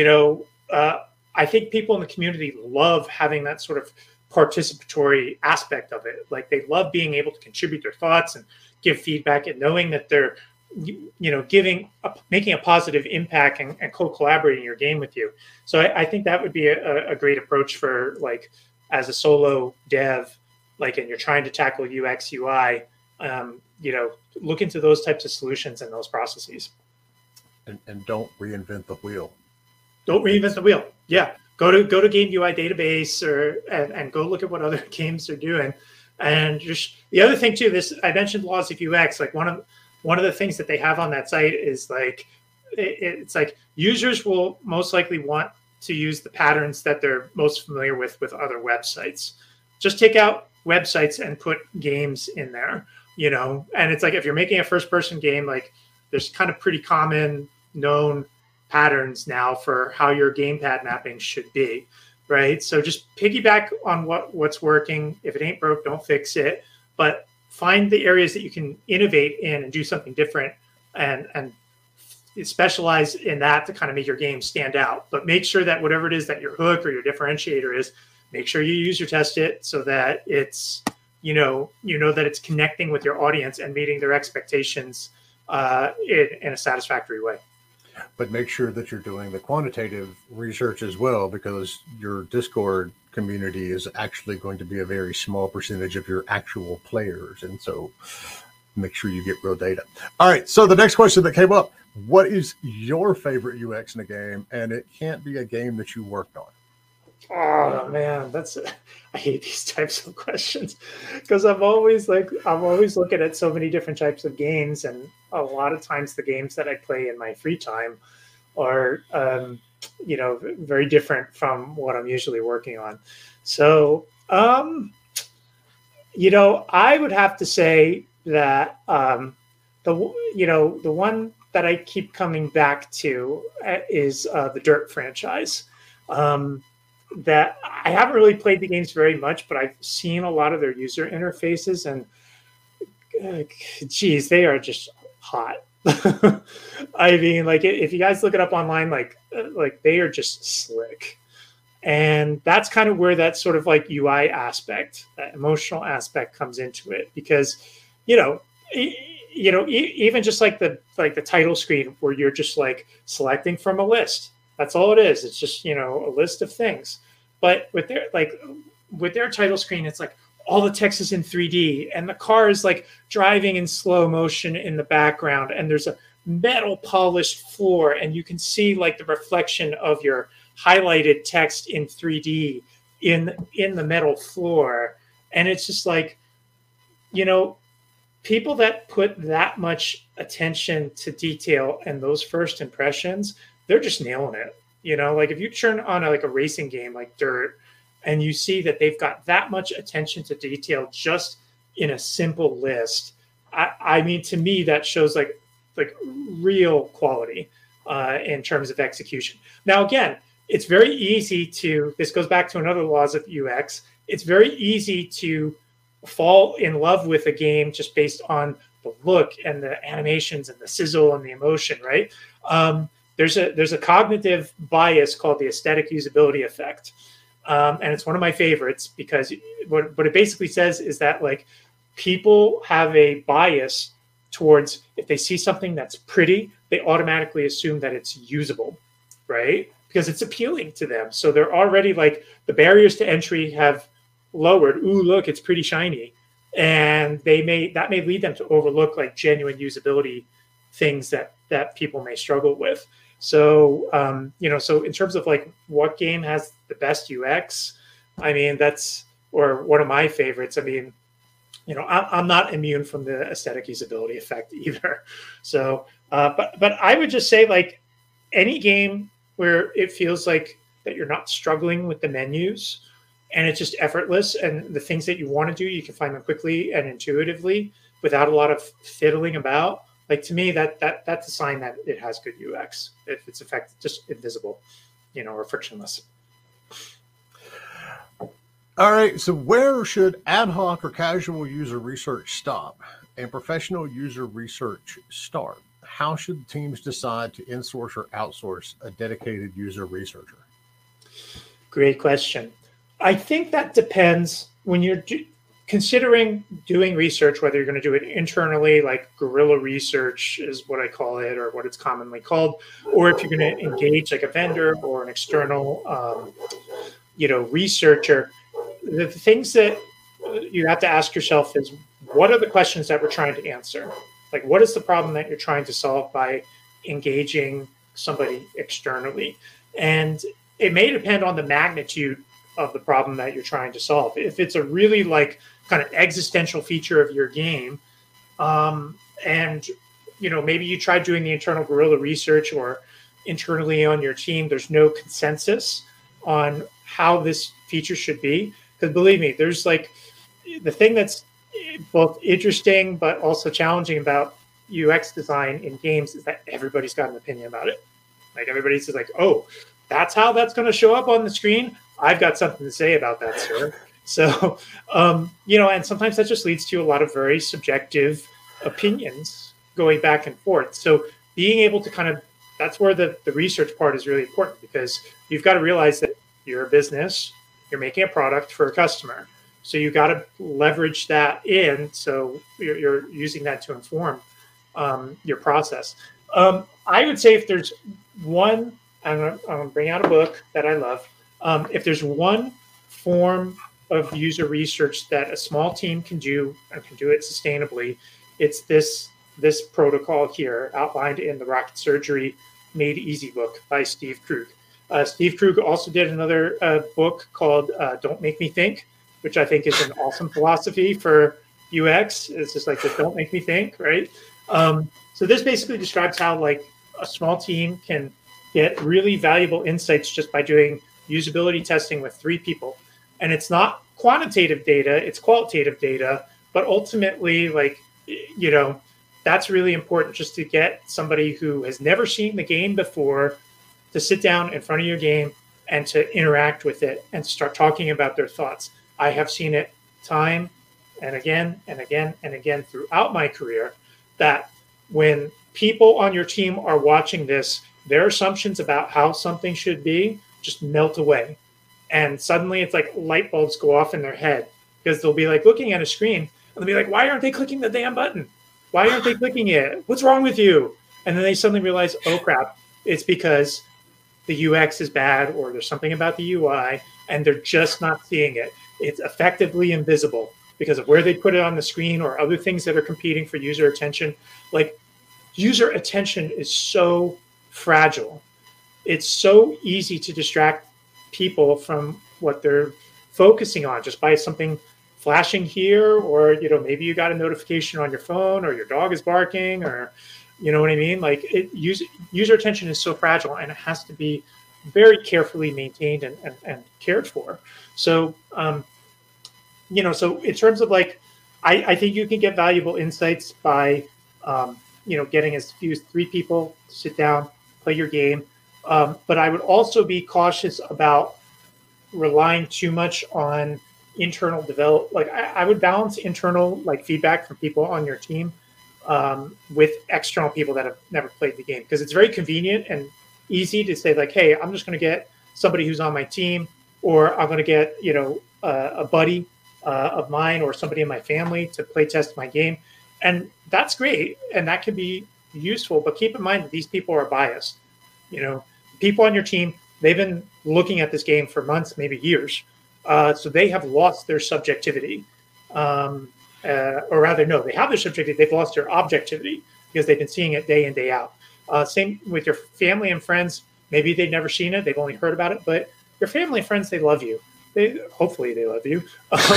I think people in the community love having that sort of participatory aspect of it. They love being able to contribute their thoughts and give feedback, and knowing that they're, making a positive impact and co-collaborating your game with you. So I think that would be a great approach for as a solo dev, and you're trying to tackle UX, UI, look into those types of solutions and those processes. And don't reinvent the wheel. Don't reinvent the wheel. Yeah. Go to Game UI Database and go look at what other games are doing. And just the other thing too, I mentioned Laws of UX. One of the things that they have on that site is it's users will most likely want to use the patterns that they're most familiar with other websites. Just take out websites and put games in there, and it's if you're making a first person game, there's kind of pretty common known patterns now for how your gamepad mapping should be, right? So just piggyback on what's working. If it ain't broke, don't fix it, but find the areas that you can innovate in and do something different and specialize in that to kind of make your game stand out. But make sure that whatever it is that your hook or your differentiator is, make sure you user test it so that it's, that it's connecting with your audience and meeting their expectations in a satisfactory way. But make sure that you're doing the quantitative research as well, because your Discord community is actually going to be a very small percentage of your actual players. And so make sure you get real data. All right. So the next question that came up, what is your favorite UX in a game? And it can't be a game that you worked on. Oh man, I hate these types of questions because I'm always looking at so many different types of games, and a lot of times the games that I play in my free time are very different from what I'm usually working on. So I would have to say that the one that I keep coming back to is the Dirt franchise. That I haven't really played the games very much, but I've seen a lot of their user interfaces, and geez, they are just hot. I mean, like if you guys look it up online, like they are just slick. And that's kind of where that sort of like UI aspect, that emotional aspect comes into it, because even just like the title screen where you're just like selecting from a list. That's all it is. It's just a list of things. But with their title screen, it's like all the text is in 3D, and the car is like driving in slow motion in the background, and there's a metal polished floor, and you can see like the reflection of your highlighted text in 3D in the metal floor. And it's just like, people that put that much attention to detail and those first impressions, they're just nailing it. Like if you turn on a racing game like Dirt and you see that they've got that much attention to detail just in a simple list, I mean, to me, that shows like real quality in terms of execution. Now, again, it's very easy this goes back to another laws of UX. It's very easy to fall in love with a game just based on the look and the animations and the sizzle and the emotion, right? There's a cognitive bias called the aesthetic usability effect. And it's one of my favorites because what it basically says is that like people have a bias towards, if they see something that's pretty, they automatically assume that it's usable, right? Because it's appealing to them. So they're already like, the barriers to entry have lowered. Ooh, look, it's pretty shiny. And that may lead them to overlook like genuine usability things that people may struggle with. So, so in terms of like what game has the best UX, I mean, or one of my favorites. I mean, I'm not immune from the aesthetic usability effect either. So, but I would just say like any game where it feels like that you're not struggling with the menus and it's just effortless, and the things that you want to do, you can find them quickly and intuitively without a lot of fiddling about. Like to me, that's a sign that it has good UX. If it's just invisible, or frictionless. All right. So where should ad hoc or casual user research stop and professional user research start? How should teams decide to insource or outsource a dedicated user researcher? Great question. I think that depends when you're considering doing research, whether you're going to do it internally, like guerrilla research is what I call it, or what it's commonly called, or if you're going to engage like a vendor or an external, researcher. The things that you have to ask yourself is, what are the questions that we're trying to answer? Like, what is the problem that you're trying to solve by engaging somebody externally? And it may depend on the magnitude of the problem that you're trying to solve. If it's a really like kind of existential feature of your game, and maybe you tried doing the internal guerrilla research or internally on your team, there's no consensus on how this feature should be. Because believe me, there's like the thing that's both interesting but also challenging about UX design in games is that everybody's got an opinion about it. Like everybody's just like, oh, that's how that's going to show up on the screen. I've got something to say about that, sir. So, and sometimes that just leads to a lot of very subjective opinions going back and forth. So being able to that's where the research part is really important, because you've got to realize that you're a business, you're making a product for a customer. So you got to leverage that in. So you're using that to inform your process. I would say if there's one, I'm going to bring out a book that I love. If there's one form of user research that a small team can do and can do it sustainably, it's this protocol here outlined in the Rocket Surgery Made Easy book by Steve Krug. Steve Krug also did another book called Don't Make Me Think, which I think is an awesome philosophy for UX. It's just like the don't make me think, right? So this basically describes how like a small team can get really valuable insights just by doing usability testing with 3 people. And it's not quantitative data, it's qualitative data, but ultimately, like, you know, that's really important, just to get somebody who has never seen the game before to sit down in front of your game and to interact with it and start talking about their thoughts. I have seen it time and again and again and again throughout my career that when people on your team are watching this, their assumptions about how something should be just melt away. And suddenly it's like light bulbs go off in their head, because they'll be like looking at a screen and they'll be like, why aren't they clicking the damn button? Why aren't they clicking it? What's wrong with you? And then they suddenly realize, oh crap, it's because the UX is bad, or there's something about the UI and they're just not seeing it. It's effectively invisible because of where they put it on the screen or other things that are competing for user attention. Like, user attention is so fragile. It's so easy to distract people from what they're focusing on just by something flashing here, or, you know, maybe you got a notification on your phone, or your dog is barking, or, you know what I mean? Like, user attention is so fragile, and it has to be very carefully maintained and cared for. So, you know, so in terms of like, I think you can get valuable insights by, you know, getting as few as 3 people to sit down, play your game. But I would also be cautious about relying too much on internal develop. Like, I would balance internal like feedback from people on your team with external people that have never played the game, because it's very convenient and easy to say like, hey, I'm just going to get somebody who's on my team, or I'm going to get, you know, a buddy of mine or somebody in my family to play test my game. And that's great. And that can be useful, but keep in mind that these people are biased. You know, people on your team, they've been looking at this game for months, maybe years. So they have lost their subjectivity. Or rather, no, they have their subjectivity. They've lost their objectivity because they've been seeing it day in, day out. Same with your family and friends. Maybe they've never seen it. They've only heard about it. But your family and friends, they love you. Hopefully they love you.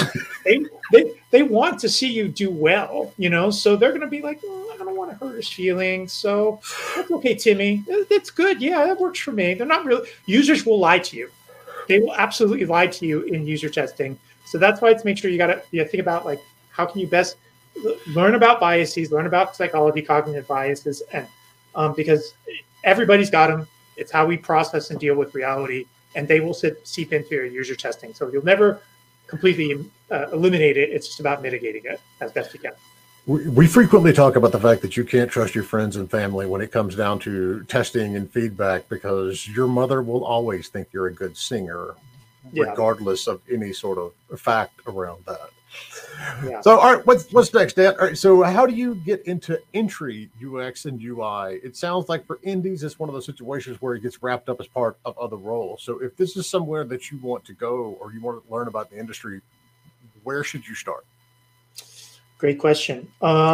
They want to see you do well, you know, so they're going to be like, I don't want to hurt his feelings. So that's okay, Timmy. It's good. Yeah, that works for me. They're not really. Users will lie to you. They will absolutely lie to you in user testing. So that's why it's make sure you think about like, how can you best learn about biases, learn about psychology, cognitive biases, and because everybody's got them. It's how we process and deal with reality, and they will seep into your user testing. So you'll never completely eliminate it. It's just about mitigating it as best you can. We frequently talk about the fact that you can't trust your friends and family when it comes down to testing and feedback, because your mother will always think you're a good singer, regardless of any sort of fact around that. Yeah. So, all right, what's next, Dan? All right, so how do you get into entry UX and UI? It sounds like for indies, it's one of those situations where it gets wrapped up as part of other roles. So if this is somewhere that you want to go, or you want to learn about the industry, where should you start? Great question.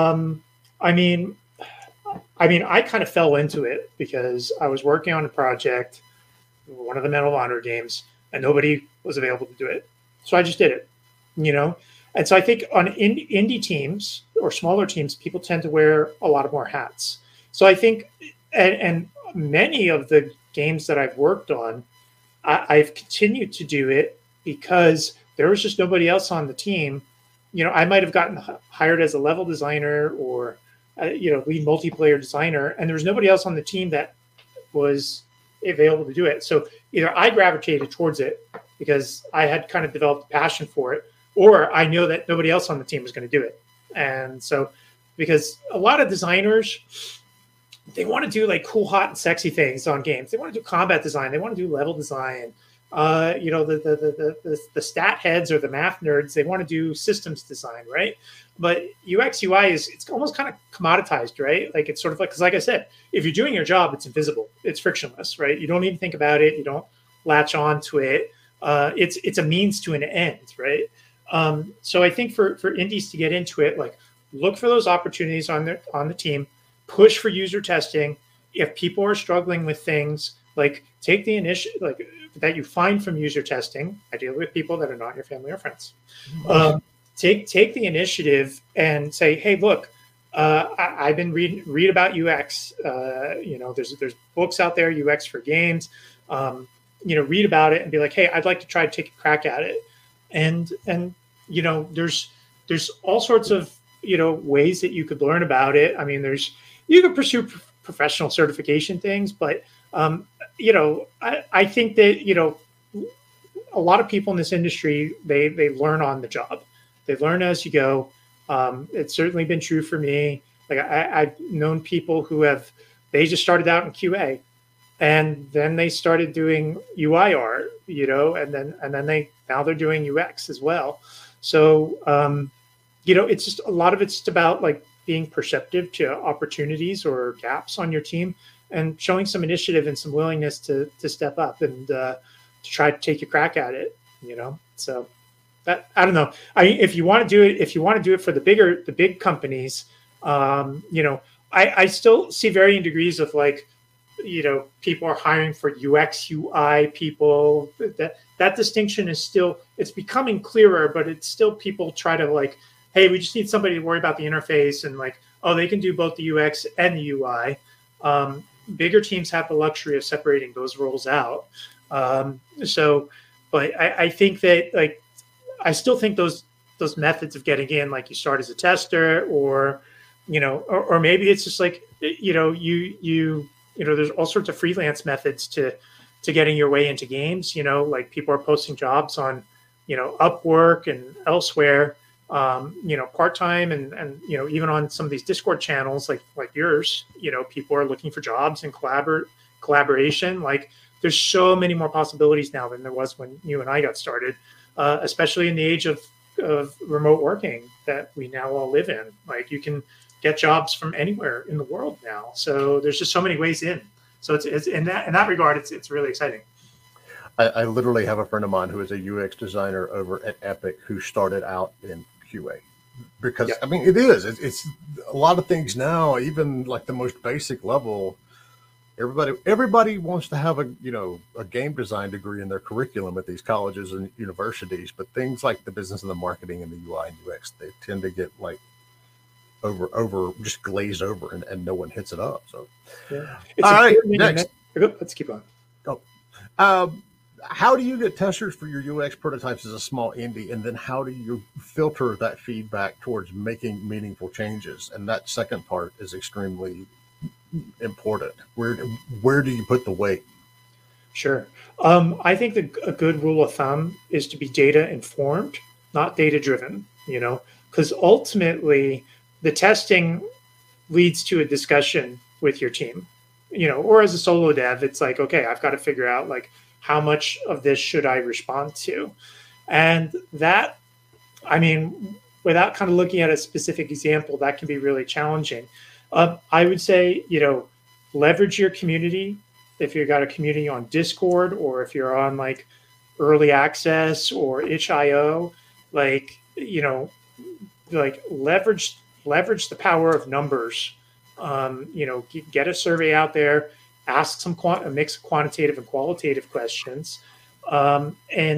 I mean, I kind of fell into it because I was working on a project, one of the Medal of Honor games, and nobody was available to do it. So I just did it, you know? And so I think on indie teams or smaller teams, people tend to wear a lot of more hats. So I think, and many of the games that I've worked on, I've continued to do it because there was just nobody else on the team. You know, I might have gotten hired as a level designer or, you know, lead multiplayer designer, and there was nobody else on the team that was available to do it. So either I gravitated towards it because I had kind of developed a passion for it, or I know that nobody else on the team was going to do it. And so, because a lot of designers, they want to do like cool, hot, and sexy things on games. They want to do combat design. They want to do level design. You know, the stat heads or the math nerds, they want to do systems design, right? But UX UI it's almost kind of commoditized, right? Like it's sort of like, because like I said, if you're doing your job, it's invisible, it's frictionless, right? You don't even think about it. You don't latch on to it. It's a means to an end, right? So I think for indies to get into it, like look for those opportunities on the team, push for user testing. If people are struggling with things, Like take the initiative, like that you find from user testing, ideally with people that are not your family or friends. Take the initiative and say, hey, look, I've been read about UX. There's books out there, UX for games. Read about it and be like, hey, I'd like to try to take a crack at it. And there's all sorts of ways that you could learn about it. I mean, you could pursue professional certification things, but I think that a lot of people in this industry they learn on the job. They learn as you go. It's certainly been true for me. Like I've known people who they just started out in QA, and then they started doing UI art, and then now they're doing UX as well. So it's just a lot of it's just about like being perceptive to opportunities or gaps on your team and showing some initiative and some willingness to step up and to try to take a crack at it. So. I don't know. If you want to do it for the big companies, I still see varying degrees of like, people are hiring for UX, UI people. That distinction is still, it's becoming clearer, but it's still people try to like, hey, we just need somebody to worry about the interface and like, oh, they can do both the UX and the UI. Bigger teams have the luxury of separating those roles out. But I think that like, I still think those methods of getting in, like you start as a tester, or maybe it's just like there's all sorts of freelance methods to getting your way into games. Like people are posting jobs on Upwork and elsewhere, part time, and even on some of these Discord channels like yours. People are looking for jobs and collaboration. Like there's so many more possibilities now than there was when you and I got started. Especially in the age of remote working that we now all live in. Like you can get jobs from anywhere in the world now. So there's just so many ways in. So it's in that regard, it's really exciting. I literally have a friend of mine who is a UX designer over at Epic who started out in QA. Because I mean, it's a lot of things now, even like the most basic level. Everybody wants to have a game design degree in their curriculum at these colleges and universities, but things like the business and the marketing and the UI and UX, they tend to get like over just glazed over and no one hits it up. So all right, next. Let's keep on. How do you get testers for your UX prototypes as a small indie, and then how do you filter that feedback towards making meaningful changes? And that second part is extremely important. Where do you put the weight? Sure. I think a good rule of thumb is to be data informed, not data driven, because ultimately the testing leads to a discussion with your team, or as a solo dev, it's like, okay, I've got to figure out like how much of this should I respond to? And that, I mean, without kind of looking at a specific example, that can be really challenging. I would say, leverage your community. If you've got a community on Discord, or if you're on like early access or itch.io, like leverage the power of numbers. Get a survey out there, ask a mix of quantitative and qualitative questions. Because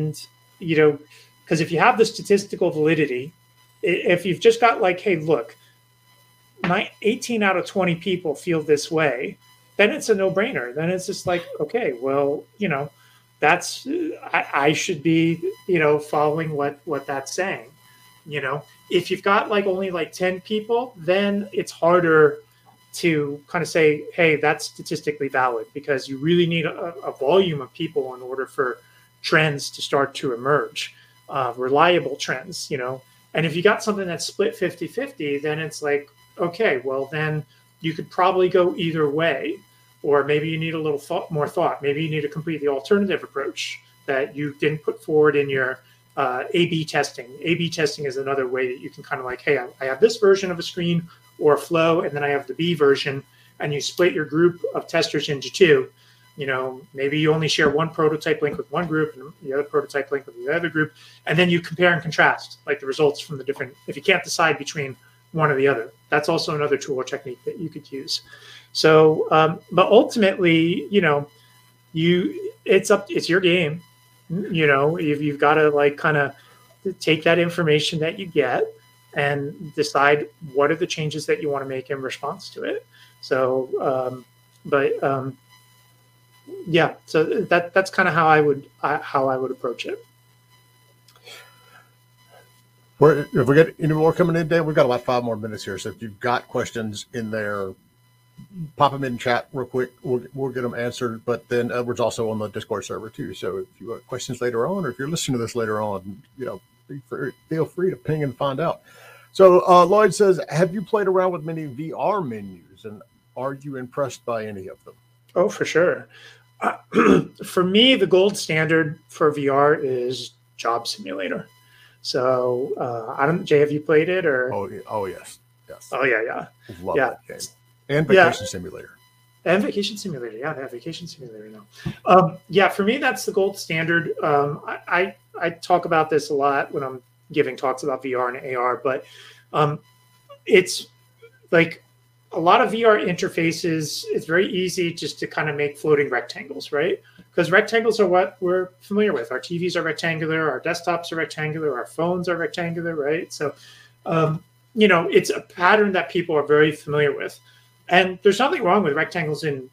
if you have the statistical validity, if you've just got like, hey, look, 18 out of 20 people feel this way, then it's a no-brainer. Then it's just like, okay, well, that's I should be, following what that's saying. If you've got like only like 10 people, then it's harder to kind of say, hey, that's statistically valid, because you really need a volume of people in order for trends to start to emerge, reliable trends, And if you got something that's split 50-50, then it's like, okay, well, then you could probably go either way. Or maybe you need a little more thought. Maybe you need a completely alternative approach that you didn't put forward in your A/B testing. A/B testing is another way that you can kind of like, hey, I have this version of a screen or a flow, and then I have the B version, and you split your group of testers into two. Maybe you only share one prototype link with one group and the other prototype link with the other group, and then you compare and contrast like the results from the different, if you can't decide between one or the other. That's also another tool or technique that you could use. So, but ultimately, it's your game. You've got to like kind of take that information that you get and decide what are the changes that you want to make in response to it. So, yeah, so that's kind of how I would approach it. If we get any more coming in, Dan, we've got about 5 more minutes here. So if you've got questions in there, pop them in chat real quick. We'll get them answered. But then Edward's also on the Discord server too. So if you have questions later on, or if you're listening to this later on, feel free to ping and find out. So Lloyd says, have you played around with many VR menus, and are you impressed by any of them? Oh, for sure. For me, the gold standard for VR is Job Simulator. So I don't, Jay, have you played it or? Oh yes. Oh yeah. Love that game. And Vacation Simulator. And Vacation Simulator, Vacation Simulator now. For me, that's the gold standard. I talk about this a lot when I'm giving talks about VR and AR, but it's like a lot of VR interfaces. It's very easy just to kind of make floating rectangles, right? Because rectangles are what we're familiar with. Our TVs are rectangular, our desktops are rectangular, our phones are rectangular, right? So, it's a pattern that people are very familiar with. And there's nothing wrong with rectangles in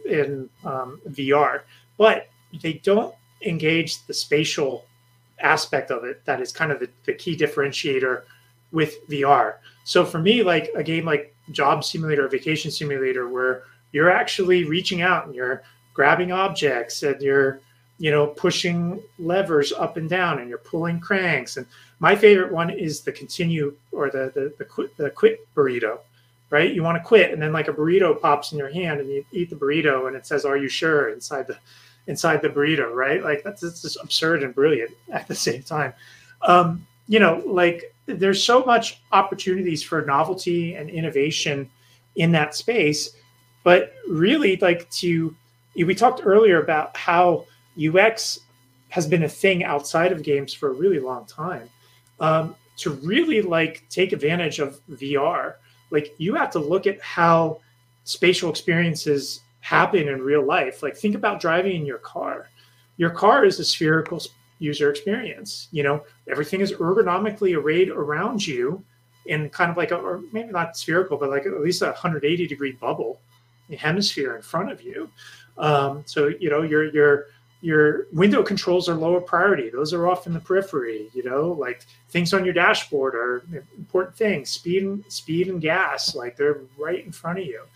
VR, but they don't engage the spatial aspect of it. That is kind of the key differentiator with VR. So for me, like a game like Job Simulator or Vacation Simulator, where you're actually reaching out and you're grabbing objects and you're, pushing levers up and down and you're pulling cranks. And my favorite one is the continue or the quit burrito, right? You want to quit, and then like a burrito pops in your hand and you eat the burrito and it says, "Are you sure?" inside the burrito, right? Like that's just absurd and brilliant at the same time. Like there's so much opportunities for novelty and innovation in that space, but really we talked earlier about how UX has been a thing outside of games for a really long time. To really take advantage of VR, you have to look at how spatial experiences happen in real life. Like think about driving in your car. Your car is a spherical user experience. Everything is ergonomically arrayed around you in kind of or maybe not spherical, but at least a 180-degree bubble, a hemisphere in front of you. So your window controls are lower priority. Those are off in the periphery. Things on your dashboard are important things. Speed and gas, they're right in front of you.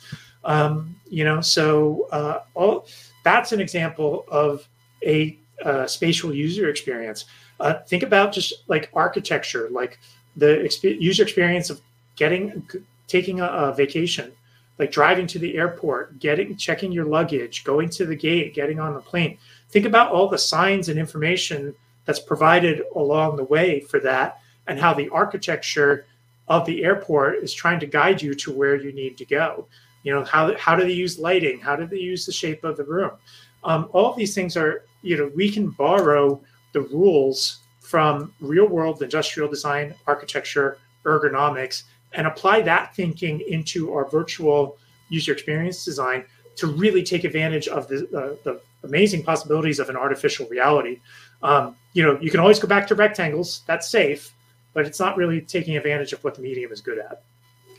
So that's an example of a spatial user experience. Think about just architecture, the user experience of taking a vacation, driving to the airport, checking your luggage, going to the gate, getting on the plane. Think about all the signs and information that's provided along the way for that, and how the architecture of the airport is trying to guide you to where you need to go. How do they use lighting? How do they use the shape of the room? All of these things are, we can borrow the rules from real world industrial design, architecture, ergonomics, and apply that thinking into our virtual user experience design to really take advantage of the amazing possibilities of an artificial reality. You can always go back to rectangles. That's safe, but it's not really taking advantage of what the medium is good at.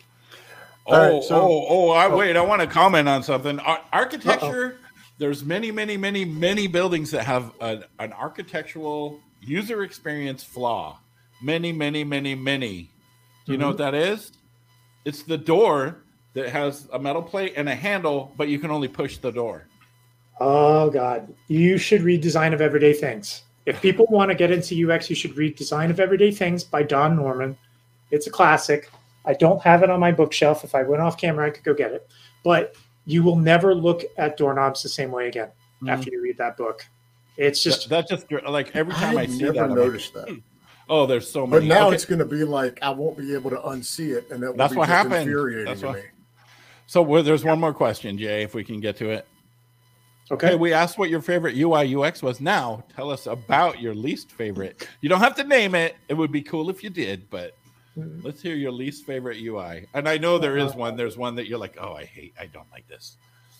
Wait, I want to comment on something. Architecture, there's many buildings that have an architectural user experience flaw. Many. Do you know what that is? It's the door that has a metal plate and a handle, but you can only push the door. Oh, God. You should read Design of Everyday Things. If people want to get into UX, you should read Design of Everyday Things by Don Norman. It's a classic. I don't have it on my bookshelf. If I went off camera, I could go get it. But you will never look at doorknobs the same way again after you read that book. It's just... That's just every time I see that. I never noticed that. Oh, there's so many. But now it's going to be I won't be able to unsee it, and that's what happened. Infuriating to me. So there's one more question, Jay, if we can get to it. Okay. We asked what your favorite UI UX was. Now tell us about your least favorite. You don't have to name it. It would be cool if you did, but let's hear your least favorite UI. And I know there is one. There's one that you're like, oh, I don't like this.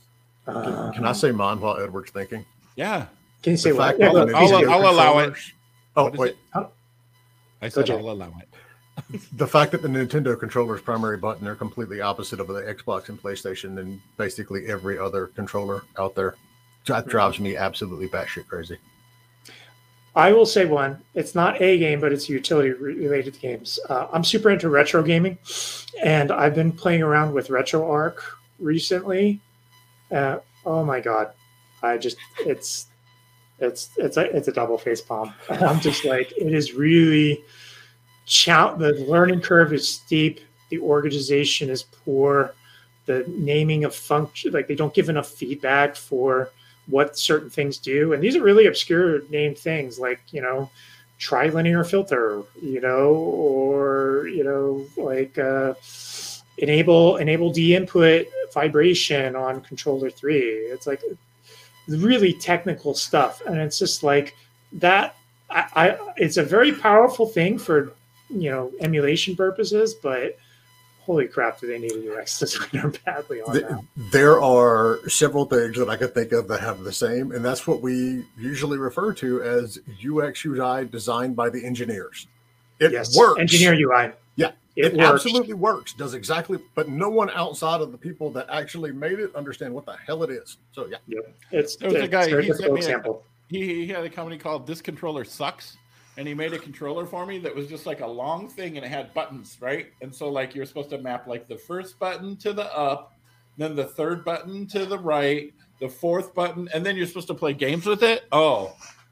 Can I say mine while Edward's thinking? Yeah. Can you say The what? fact Yeah, that go- the I'll allow it. controllers- Oh, What is wait. it? I said Jay. I'll allow it. The fact that the Nintendo controller's primary button are completely opposite of the Xbox and PlayStation and basically every other controller out there. That drives me absolutely batshit crazy. I will say one. It's not a game, but it's utility related to games. I'm super into retro gaming, and I've been playing around with RetroArch recently. Oh my god, it's a double face palm. I'm just like, it is really the learning curve is steep, the organization is poor, the naming of function, like they don't give enough feedback for what certain things do. And these are really obscure named things like, trilinear filter, or, like enable de-input vibration on controller 3. It's like really technical stuff. And it's just like that. It's a very powerful thing for, emulation purposes, but holy crap, do they need a UX designer badly on that? There are several things that I could think of that have the same, and that's what we usually refer to as UX UI designed by the engineers. It works. Engineer UI. Yeah, it it works. absolutely works. Does exactly, but no one outside of the people that actually made it understand what the hell it is. So yeah, There was a guy, a very he sent difficult me example. He had a company called This Controller Sucks, and he made a controller for me that was just like a long thing, and it had buttons, right? And so like you're supposed to map like the first button to the up, then the third button to the right, the fourth button, and then you're supposed to play games with it. Oh,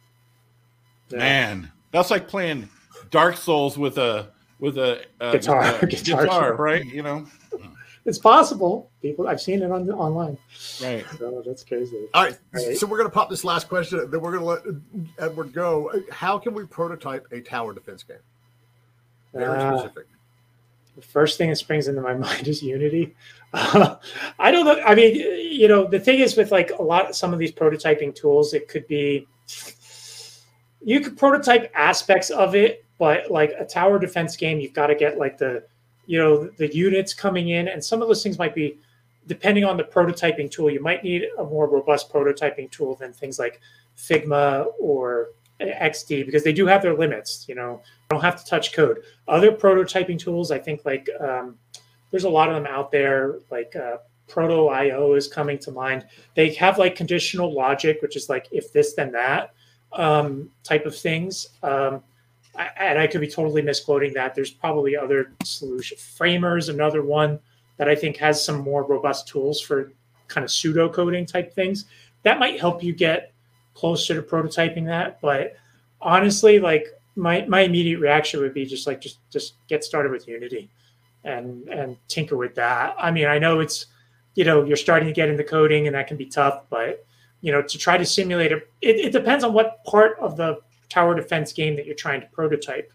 man, that's like playing Dark Souls with a Guitar. right? It's possible. I've seen it online. Right. So that's crazy. all right. So we're gonna pop this last question, then we're gonna let Edward go. How can we prototype a tower defense game? Very specific. The first thing that springs into my mind is Unity. I don't know. I mean, the thing is with like some of these prototyping tools, it could be, you could prototype aspects of it, but like a tower defense game, you've got to get like the units coming in, and some of those things might be, depending on the prototyping tool, you might need a more robust prototyping tool than things like Figma or XD, because they do have their limits. You don't have to touch code. Other prototyping tools, I think, like there's a lot of them out there. Like Proto.io is coming to mind. They have like conditional logic, which is like if this then that type of things. And I could be totally misquoting that. There's probably other solution. Framers, another one that I think has some more robust tools for kind of pseudo coding type things. That might help you get closer to prototyping that. But honestly, like my immediate reaction would be just get started with Unity and tinker with that. I mean, I know it's, you're starting to get into coding and that can be tough, but to try to simulate it depends on what part of the tower defense game that you're trying to prototype,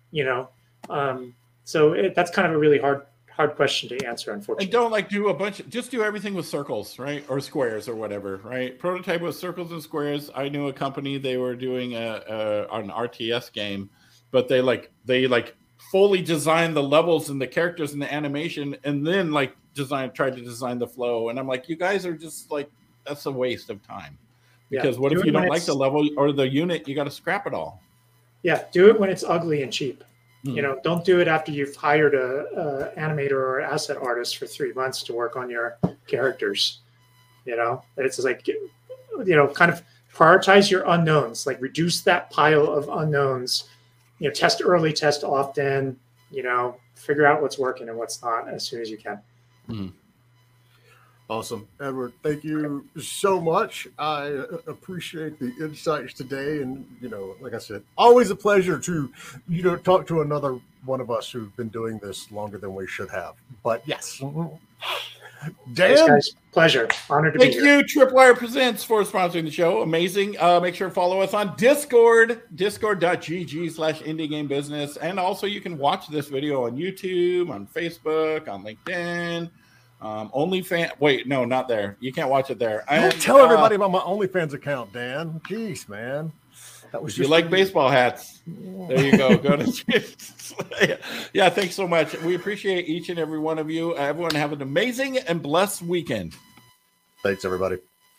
so that's kind of a really hard question to answer, unfortunately. And don't like do just do everything with circles, right? Or squares or whatever, right? Prototype with circles and squares. I knew a company, they were doing an RTS game, but they fully designed the levels and the characters and the animation, and then tried to design the flow. And I'm like, you guys are just like, that's a waste of time. Because what if you don't like the level or the unit? You got to scrap it all. Yeah, do it when it's ugly and cheap. Don't do it after you've hired a animator or asset artist for 3 months to work on your characters. It's like, kind of prioritize your unknowns. Like reduce that pile of unknowns. Test early, test often. Figure out what's working and what's not as soon as you can. Mm. Awesome. Edward, thank you so much. I appreciate the insights today. And, like I said, always a pleasure to, talk to another one of us who've been doing this longer than we should have. But yes. Dan? Thanks, guys. Pleasure. Honored to be here. Thank you, Tripwire Presents, for sponsoring the show. Amazing. Make sure to follow us on Discord, discord.gg/indiegamebusiness. And also you can watch this video on YouTube, on Facebook, on LinkedIn. OnlyFans. Wait, no, not there. You can't watch it there. Don't tell everybody about my OnlyFans account, Dan. Jeez, man. That was if you like baseball hats. There you go. Go to yeah, thanks so much. We appreciate each and every one of you. Everyone have an amazing and blessed weekend. Thanks, everybody.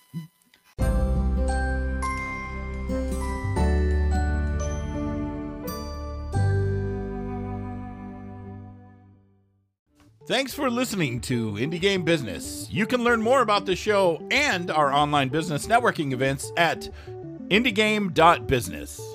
Thanks for listening to Indie Game Business. You can learn more about the show and our online business networking events at indiegame.business.